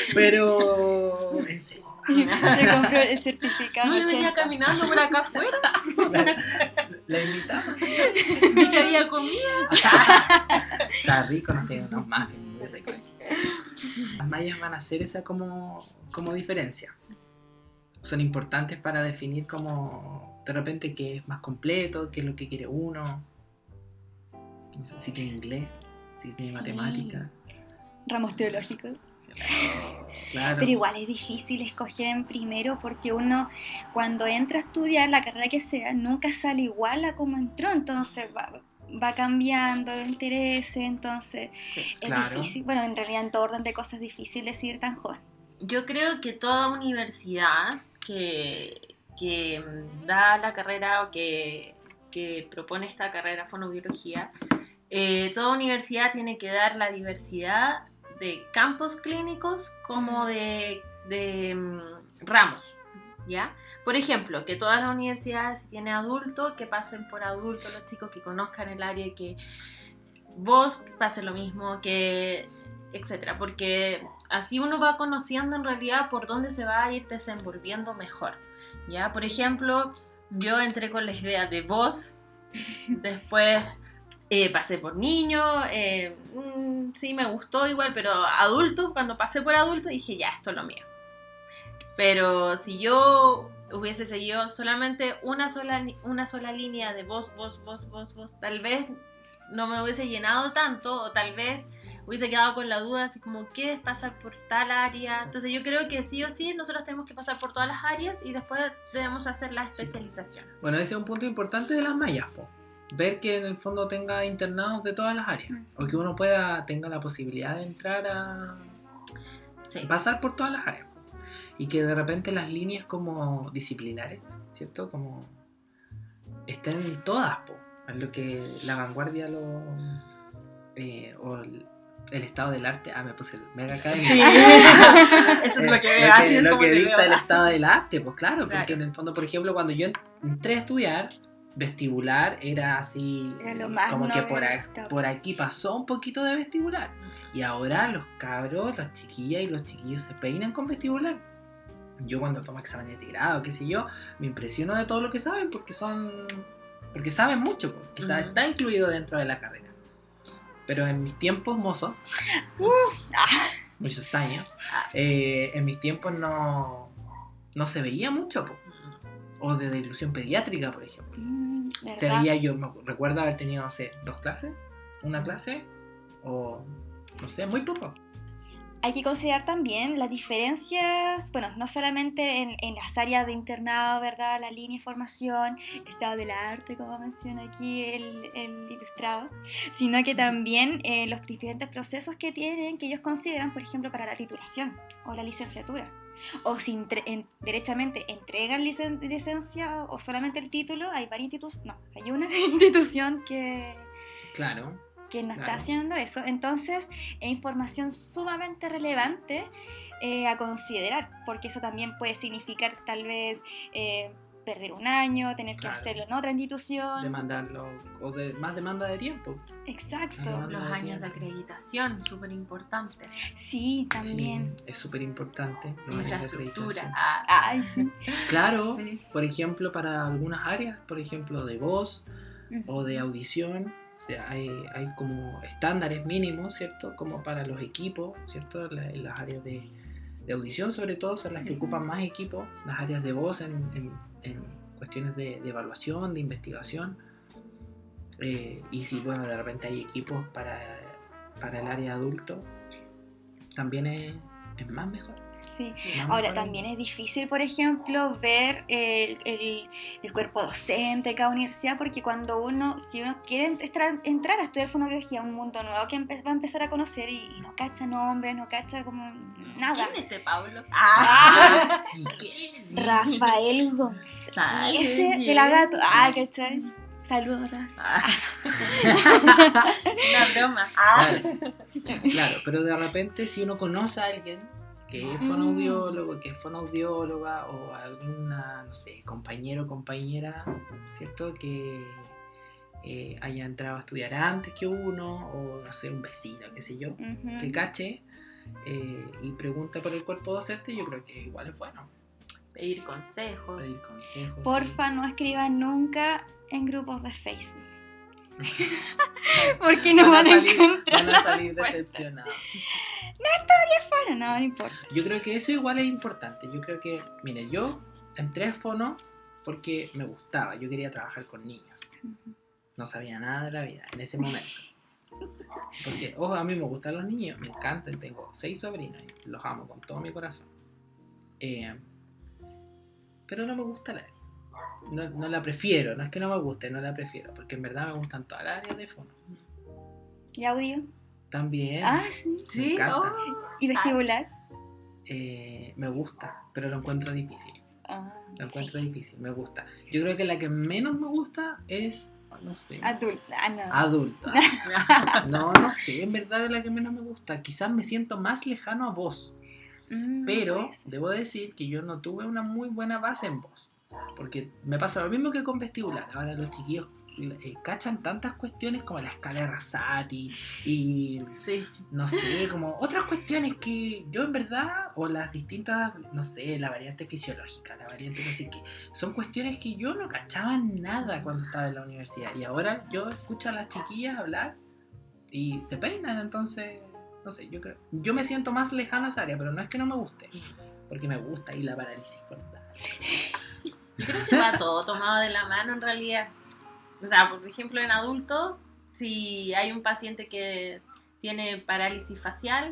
Pero, en serio.
Se compró el certificado.
No, yo venía
ochenta.
caminando por acá afuera.
La, la invitamos.
Vi que había comida.
Está rico, nos tienen unos muffins muy ricos. Las mallas van a hacer esa como, como diferencia. Son importantes para definir como de repente qué es más completo, qué es lo que quiere uno. No sé, si tiene inglés, si tiene
Sí.
matemática.
Ramos teológicos.
Claro.
Pero igual es difícil escoger en primero porque uno cuando entra a estudiar la carrera que sea nunca sale igual a como entró, entonces va, va cambiando el interés, entonces
Sí,
es
claro.
difícil, bueno, en realidad en todo orden de cosas es difícil decidir tan joven.
yo creo que toda universidad que, que da la carrera o que, que propone esta carrera fonoaudiología, eh, toda universidad tiene que dar la diversidad de campos clínicos como de, de um, ramos, ¿ya? Por ejemplo, que todas las universidades, si tienen adultos, que pasen por adultos los chicos, que conozcan el área, que vos pase lo mismo, que etcétera, porque así uno va conociendo en realidad por dónde se va a ir desenvolviendo mejor, ¿ya? Por ejemplo, yo entré con la idea de voz, después eh, pasé por niño, eh, mmm, sí me gustó igual, pero adulto, cuando pasé por adulto dije ya, esto es lo mío. Pero si yo hubiese seguido solamente una sola, una sola línea de voz, voz, voz, voz, voz, tal vez no me hubiese llenado tanto, o tal vez hubiese quedado con la duda así como ¿qué es pasar por tal área? Entonces yo creo que sí o sí nosotros tenemos que pasar por todas las áreas y después debemos hacer la especialización.
Bueno, ese es un punto importante de las mallas, po. Ver que en el fondo tenga internados de todas las áreas, o que uno pueda tenga la posibilidad de entrar a
Sí.
pasar por todas las áreas, y que de repente las líneas como disciplinares, ¿cierto? Como estén todas, po. Es lo que la vanguardia lo eh, o el, el estado del arte. Ah, me puse el mega académico.
Sí. Eso es lo que
Eh,
así es
lo
como
que
te
dicta
veo.
el estado del arte, pues claro,
Claro.
porque en el fondo, por ejemplo, cuando yo entré a estudiar, vestibular era así,
Era lo más
como que por,
noble,
a- por aquí pasó un poquito de vestibular. Y ahora los cabros, las chiquillas y los chiquillos se peinan con vestibular. Yo cuando tomo exámenes de grado, qué sé yo, me impresiono de todo lo que saben porque son... porque saben mucho, porque está,
Ujú.
está incluido dentro de la carrera. Pero en mis tiempos mozos, muchos años, eh, en mis tiempos no, no se veía mucho, po. O de ilusión pediátrica, por ejemplo.
Mm,
Se
¿verdad?
veía, yo me recuerdo haber tenido, no sé, dos clases, una clase, o no sé, muy poco.
Hay que considerar también las diferencias, bueno, no solamente en, en las áreas de internado, ¿verdad? La línea de formación, estado del arte, como menciona aquí el, el ilustrado, sino que también eh, los diferentes procesos que tienen, que ellos consideran, por ejemplo, para la titulación o la licenciatura. O si entre, en, derechamente entregan licen, licencia o solamente el título, hay varias instituciones, no, hay una institución que...
Claro.
que no está
Claro.
haciendo eso, entonces es información sumamente relevante eh, a considerar, porque eso también puede significar tal vez eh, perder un año, tener que
Claro.
hacerlo en otra institución.
Demandarlo, o de, más demanda de tiempo.
Exacto.
Ajá.
Los años de acreditación, súper importante.
Sí, también.
Sí, es súper importante.
Infraestructura.
Ah,
Ah,
Ay, sí.
Claro,
sí.
por ejemplo, para algunas áreas, por ejemplo, de voz o de audición, o sea, hay, hay como estándares mínimos, ¿cierto? Como para los equipos, ¿cierto? La- En las áreas de, de audición, sobre todo, son las que
Sí.
ocupan más equipos. Las áreas de voz en, en- en cuestiones de, de evaluación, de investigación. Eh, y si, bueno, de repente hay equipos para, para el área adulto, también es, es más mejor.
Sí.
más
Ahora,
mejor.
también es difícil, por ejemplo, ver el, el- el cuerpo docente de cada universidad, porque cuando uno, si uno quiere entrar, entrar a estudiar fonobiología, un mundo nuevo que empe- va a empezar a conocer y, y no cacha nombres, no cacha como nada.
¿Quién es este Pablo?
Ah,
¿Y qué?
Rafael González,
¿Sabe
ese
quién?
de la gato. Ah, ¿cachai? Saludos, Rafa.
Ah. Una broma. Ah.
Claro, claro, pero de repente si uno conoce a alguien que es
Mm.
fonoaudiólogo, que es fonoaudióloga o alguna, no sé, compañero o compañera, ¿cierto? Que eh, haya entrado a estudiar antes que uno o, no sé, un vecino, qué sé yo,
Ujú.
que cache eh, y pregunta por el cuerpo docente, yo creo que igual es bueno.
Pedir consejos.
Pedir consejos.
Porfa, no escriban nunca en grupos de Facebook. Porque no van,
a
a
salir,
encontrar.
van a salir decepcionados.
Bueno, no, no importa.
Yo creo que eso igual es importante. Yo creo que, mire, yo entré a Fono porque me gustaba. Yo quería trabajar con niños. No sabía nada de la vida en ese momento. Porque, ojo, a mí me gustan los niños, me encantan. Tengo seis sobrinos y los amo con todo mi corazón. Eh, pero no me gusta la área. No, no la prefiero. No es que no me guste, no la prefiero. Porque en verdad me gustan todas las áreas de Fono.
¿Y audio?
También.
Ah, sí.
me
Sí,
encanta.
oh.
¿Y vestibular?
Eh, me gusta, pero lo encuentro difícil.
Ah,
Lo encuentro
sí.
difícil, me gusta. Yo creo que la que menos me gusta es, no sé,
Adulta. Ah, no.
adulta. No, no sé, en verdad es la que menos me gusta. Quizás me siento más lejano a voz,
Mm,
pero
puede ser.
debo decir que yo no tuve una muy buena base en voz. Porque me pasa lo mismo que con vestibular. Ahora los chiquillos eh, cachan tantas cuestiones como la escala de Rasati y
Sí.
no sé, como otras cuestiones que yo en verdad, o las distintas, no sé, la variante fisiológica, la variante no sé qué, son cuestiones que yo no cachaba nada cuando estaba en la universidad. Y ahora yo escucho a las chiquillas hablar y se peinan, entonces, no sé, yo creo, yo me siento más lejano a esa área, pero no es que no me guste, porque me gusta y la parálisis corta.
Yo creo que va todo tomado de la mano en realidad. O sea, por ejemplo, en adultos, si hay un paciente que tiene parálisis facial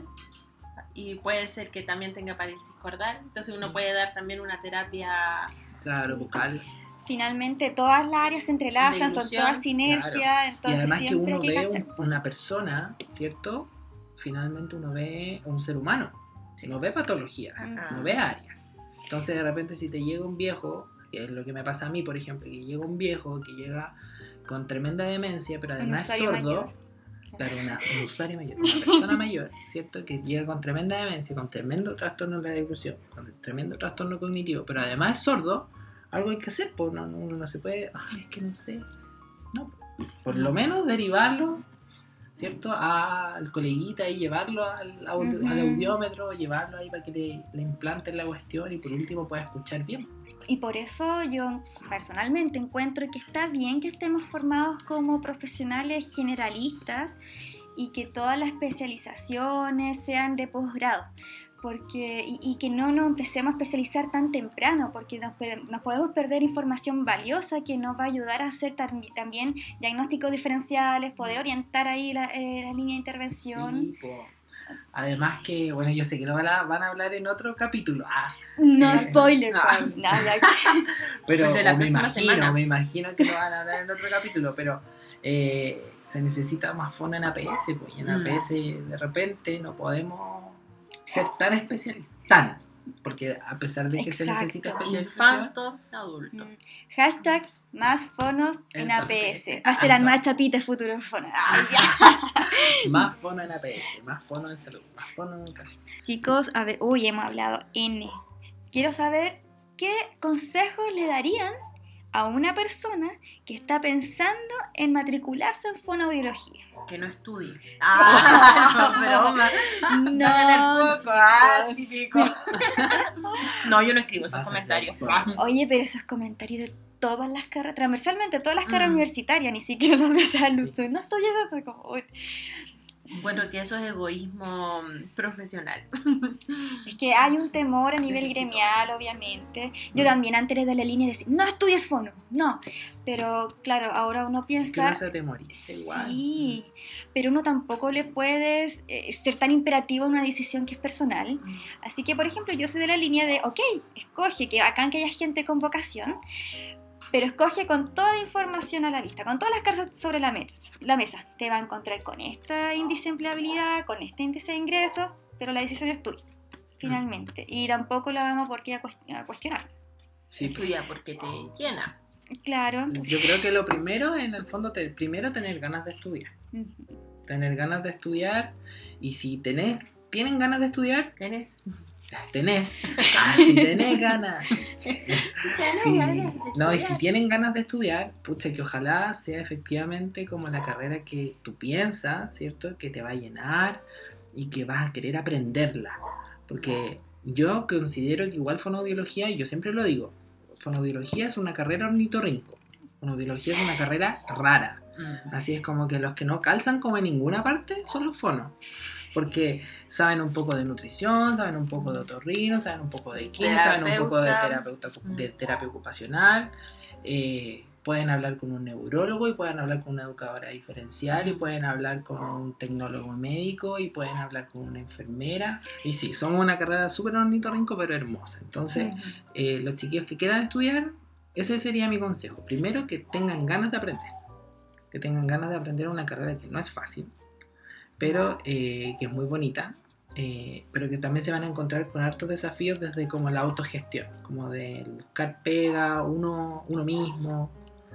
y puede ser que también tenga parálisis cordal, entonces uno puede dar también una terapia.
Claro,
Sí.
vocal.
Finalmente todas las áreas se entrelazan, son
ilusión,
todas sinergia,
Y
entonces
además que
siempre
uno
hay que
ve
cachar.
un- una persona, ¿cierto? Finalmente uno ve un ser humano, no ve patologías,
Ah.
no ve áreas. Entonces de repente si te llega un viejo, que es lo que me pasa a mí, por ejemplo, que llega un viejo que llega con tremenda demencia, pero
Un
además es
usuario
sordo,
mayor.
claro, una, un usuario mayor, una persona mayor, ¿cierto? Que llega con tremenda demencia, con tremendo trastorno de la discusión, con tremendo trastorno cognitivo, pero además es sordo, algo hay que hacer, pues no, no, uno no se puede, ay, es que no sé, no, por lo menos derivarlo, ¿cierto? Al coleguita y llevarlo al, audio-
Ujú.
al audiómetro, llevarlo ahí para que le, le implanten la cuestión y por último pueda escuchar bien.
Y por eso yo personalmente encuentro que está bien que estemos formados como profesionales generalistas y que todas las especializaciones sean de posgrado. Porque, y, y que no nos empecemos a especializar tan temprano, porque nos, pe- nos podemos perder información valiosa que nos va a ayudar a hacer tam- también diagnósticos diferenciales, poder orientar ahí la, eh, la línea de intervención.
Sí, po. Además que, bueno, yo sé que lo van a, van a hablar en otro capítulo, ah,
No
Eh,
spoiler,
no.
Pau, nada.
pero
De la
o me
próxima
imagino,
semana.
me imagino que lo van a hablar en otro capítulo, pero eh, se necesita más fondo en A P S, pues, y en
Mm.
A P S de repente no podemos ser tan especialistas, tan, porque a pesar de que se
Exacto.
necesita especialización,
Infanto, adulto.
Mm. Hashtag más fonos en
En
A P S.
A P S.
Va a ser
Ah,
el
eso.
más chapita futuro fono. Ay, ya.
más fondo en A P S, más fondo en salud, más fondo en educación.
Chicos, a ver, uy, hemos hablado N. Quiero saber ¿qué consejos le darían a una persona que está pensando en matricularse en fonoaudiología?
Que no estudie. Ah, no, broma.
No,
No ganar poco. Ah,
chicos.
típico. No, yo no escribo esos
Vas a
comentarios.
hacer-
Oye, pero esos comentarios de todas las carreras, transversalmente todas las carreras
Mm.
universitarias, ni siquiera las de salud.
Sí.
No estoy eso, como, uy.
Bueno, que eso es egoísmo profesional.
Es que hay un temor a nivel
Necesito.
gremial, obviamente. Yo también antes de la línea de decir, no estudies fono, no. Pero claro, ahora uno
Que
piensa...
no se atemorice igual.
Sí, pero uno tampoco le puedes eh, ser tan imperativo en una decisión que es personal. Así que, por ejemplo, yo soy de la línea de, ok, escoge, que bacán que haya gente con vocación, pero escoge con toda la información a la vista, con todas las cartas sobre la mesa. La mesa. Te va a encontrar con este índice de empleabilidad, con este índice de ingresos, pero la decisión es tuya, finalmente. Y tampoco la vamos por qué a, cuest- a cuestionar.
Sí, pues,
Estudia porque te llena.
Claro.
yo creo que lo primero, en el fondo, te, primero tener ganas de estudiar.
Ujú.
Tener ganas de estudiar. Y si tenés, tienen ganas de estudiar,
¿Tienes?
tenés. Ah, si tenés ganas. Sí. No, y si tienen ganas de estudiar, pucha, que ojalá sea efectivamente como la carrera que tú piensas, ¿cierto? Que te va a llenar y que vas a querer aprenderla. Porque yo considero que igual fonoaudiología, y yo siempre lo digo, fonoaudiología es una carrera ornitorrinco. Fonoaudiología es una carrera rara.
Mm.
Así es como que los que no calzan como en ninguna parte son los fonos. Porque saben un poco de nutrición, saben un poco de otorrino, saben un poco de química, saben un poco de terapeuta, de terapia ocupacional. Eh, pueden hablar con un neurólogo y pueden hablar con una educadora diferencial y pueden hablar con un tecnólogo médico y pueden hablar con una enfermera. Y sí, somos una carrera súper ornitorrinco pero hermosa. Entonces, eh, los chiquillos que quieran estudiar, ese sería mi consejo. Primero, que tengan ganas de aprender. Que tengan ganas de aprender una carrera que no es fácil, pero eh, que es muy bonita, eh, pero que también se van a encontrar con hartos desafíos desde como la autogestión, como de buscar pega uno, uno mismo.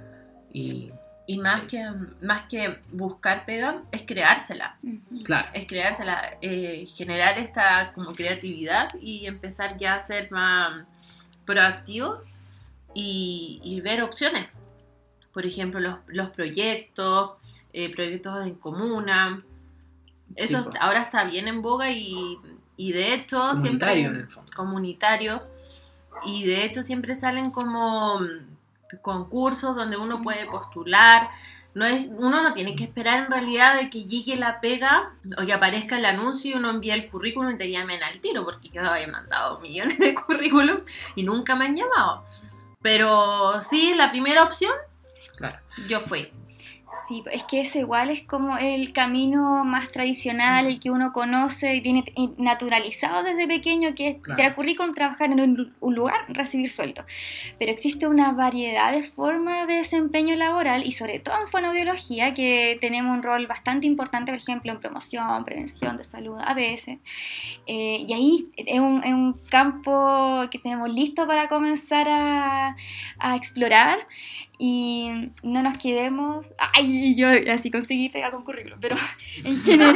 Y
Y más que, más que buscar pega, es creársela.
Ujú.
claro,
Es creársela, eh, generar esta como creatividad y empezar ya a ser más proactivo y, y ver opciones. Por ejemplo, los, los proyectos, eh, proyectos en comuna. Eso
Sí, pues.
ahora está bien en boga y, y de hecho siempre
comunitario en el fondo.
comunitario y de hecho siempre salen como concursos donde uno puede postular. No es, uno no tiene que esperar en realidad de que llegue la pega o que aparezca el anuncio y uno envía el currículum y te llamen al tiro, porque yo había mandado millones de currículum y nunca me han llamado. Pero sí, la primera opción,
Claro.
yo fui.
Sí, es que ese igual es como el camino más tradicional, el que uno conoce y tiene t- naturalizado desde pequeño, que es
Claro.
tirar currículum, trabajar en un, un lugar, recibir sueldo. Pero existe una variedad de formas de desempeño laboral y sobre todo en fonoaudiología, que tenemos un rol bastante importante, por ejemplo, en promoción, prevención de salud, A B S. Eh, y ahí es un, es un campo que tenemos listo para comenzar a, a explorar. Y no nos quedemos... Ay, yo así conseguí pegar con currículum, pero en general...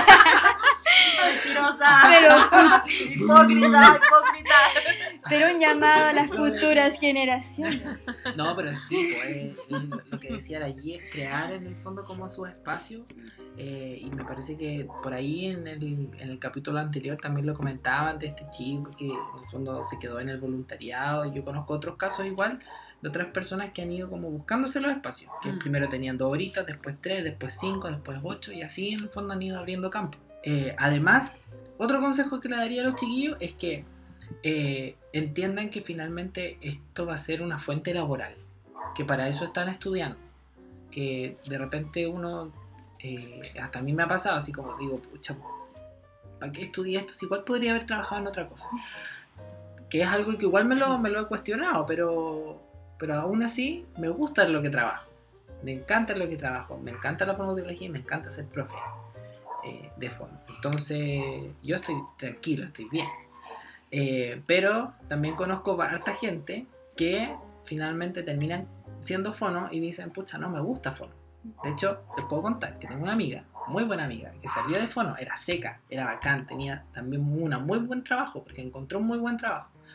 Mentirosa.
pero,
Hipócrita, hipócrita.
pero un llamado a las futuras generaciones.
No, pero sí, pues, eh, lo que decía allí es crear en el fondo como su espacio, eh, y me parece que por ahí en el, en el capítulo anterior también lo comentaban de este chico que en el fondo se quedó en el voluntariado. Yo conozco otros casos igual de otras personas que han ido como buscándose los espacios, que
Mm.
primero tenían dos horitas, después tres, después cinco, después ocho, y así en el fondo han ido abriendo campo. Eh, además, otro consejo que le daría a los chiquillos es que eh, entiendan que finalmente esto va a ser una fuente laboral, que para eso están estudiando, que de repente uno, eh, hasta a mí me ha pasado así como digo, pucha, ¿para qué estudié esto? Si igual podría haber trabajado en otra cosa, que es algo que igual me lo, me lo he cuestionado, pero, pero aún así me gusta lo que trabajo, me encanta lo que trabajo, me encanta la fonoaudiología y me encanta ser profe eh, de fono. Entonces yo estoy tranquilo, estoy bien. Eh, pero también conozco a harta gente que finalmente terminan siendo fono y dicen, pucha, no me gusta fono. De hecho, les puedo contar que tengo una amiga, muy buena amiga, que salió de fono, era seca, era bacán, tenía también un muy buen trabajo, porque encontró un muy buen trabajo.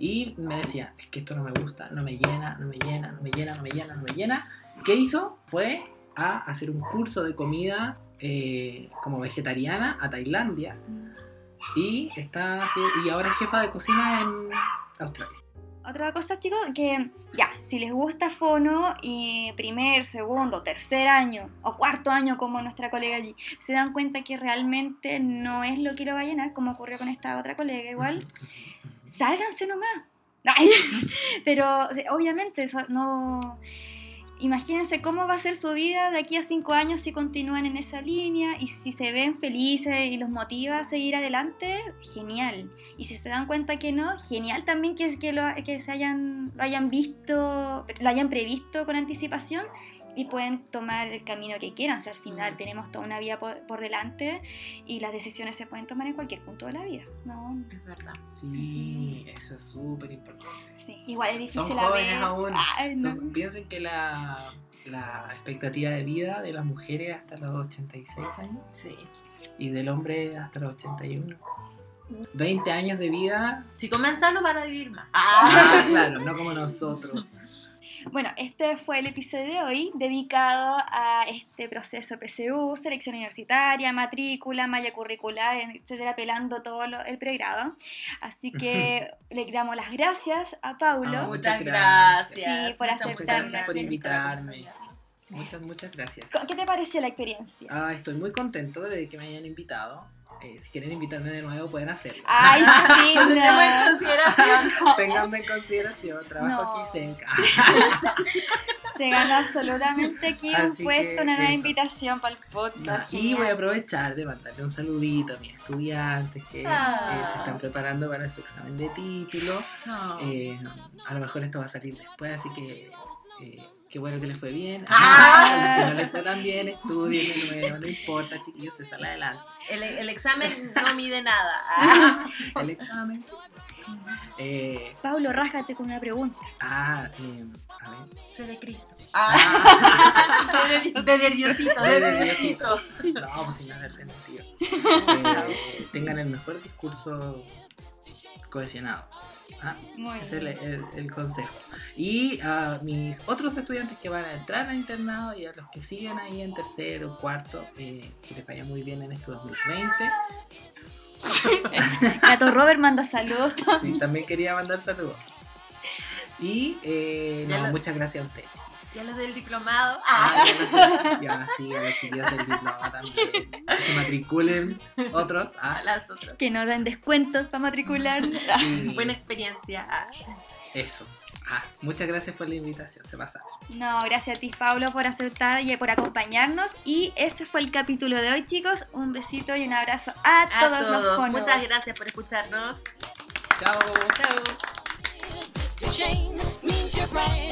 Y me decía, es que esto no me gusta, no me llena, no me llena, no me llena, no me llena, no me llena. ¿Qué hizo? Fue a hacer un curso de comida eh, como vegetariana a Tailandia. Y, está, y ahora es jefa de cocina en Australia.
Otra cosa, chicos, que ya, si les gusta fono y primer, segundo, tercer año o cuarto año como nuestra colega allí, se dan cuenta que realmente no es lo que lo va a llenar, como ocurrió con esta otra colega igual, sálganse nomás. Ay, pero obviamente eso no... Imagínense cómo va a ser su vida de aquí a cinco años si continúan en esa línea y si se ven felices y los motiva a seguir adelante, genial. Y si se dan cuenta que no, genial también que, que, lo, que se hayan, lo hayan visto, lo hayan previsto con anticipación y pueden tomar el camino que quieran. O sea, al final tenemos toda una vida por, por delante y las decisiones se pueden tomar en cualquier punto de la vida, ¿no?
Es verdad.
Sí, eso es súper importante.
Sí, igual es difícil
Son
a
jóvenes
ver.
aún.
Ay, no.
Son, piensen que la, la expectativa de vida de las mujeres hasta los ochenta y seis años
Sí.
y del hombre hasta los ochenta y uno. veinte años de vida.
Si comen sano van a vivir más.
Ah, claro, no como nosotros.
Bueno, este fue el episodio de hoy dedicado a este proceso P S U, selección universitaria, matrícula, malla curricular, etcétera, pelando todo lo, el pregrado. Así que le damos las gracias a Paulo.
Ah,
Muchas
Muchas
gracias.
Sí, por
Muchas,
Muchas
aceptarme.
gracias por invitarme. Muchas, muchas gracias.
¿Qué te pareció la experiencia?
Ah, estoy muy contento de que me hayan invitado. Eh, si quieren invitarme de nuevo pueden hacerlo.
Ay, sí,
Tenemos en
no.
consideración.
Ténganme en consideración, trabajo
No.
aquí cerca.
Se ganó absolutamente aquí un
Así
puesto,
que
una nueva
eso.
invitación para el podcast.
Y
genial.
voy a aprovechar de mandarle un saludito a mis estudiantes que
Ah.
eh, se están preparando para su examen de título.
No.
Eh, a lo mejor esto va a salir después, así que eh, qué bueno que les fue bien.
Ah.
Que no les fue tan bien, estudien, no, me- no importa, chiquillos, se sale adelante.
El, el examen no mide nada. Ah.
El examen. Eh,
Paulo, rájate con una pregunta.
ah, eh, a ver.
Se de Cristo.
Ah,
De nerviosito, de
de
nerviosito.
nerviosito. No, pues si no es alternativo. Eh, tengan el mejor discurso cohesionado. Ah,
Muy
ese es
bien.
el, el- el consejo. Y a mis otros estudiantes que van a entrar a internado y a los que siguen ahí en tercero, cuarto, eh, que les vaya muy bien en este dos mil veinte.
Gato Robert manda saludos.
Sí, también quería mandar saludos. Y eh,
Ya
no,
lo-
muchas gracias a ustedes.
Ya los del diplomado.
Ah,
Ah.
ya, sí, a los chiquillos del diploma también. Que se matriculen otros.
A
Ah,
las otras.
Que nos den descuentos para matricular.
y
Buena experiencia. Ah.
eso. Ah, muchas gracias por la invitación, se pasaron.
No, gracias a ti, Paulo, por aceptar y por acompañarnos. Y ese fue el capítulo de hoy, chicos. Un besito y un abrazo a,
A
todos, los
todos.
fonos.
Muchas gracias por escucharnos.
Chao.
Chao.
Shame means you're brave.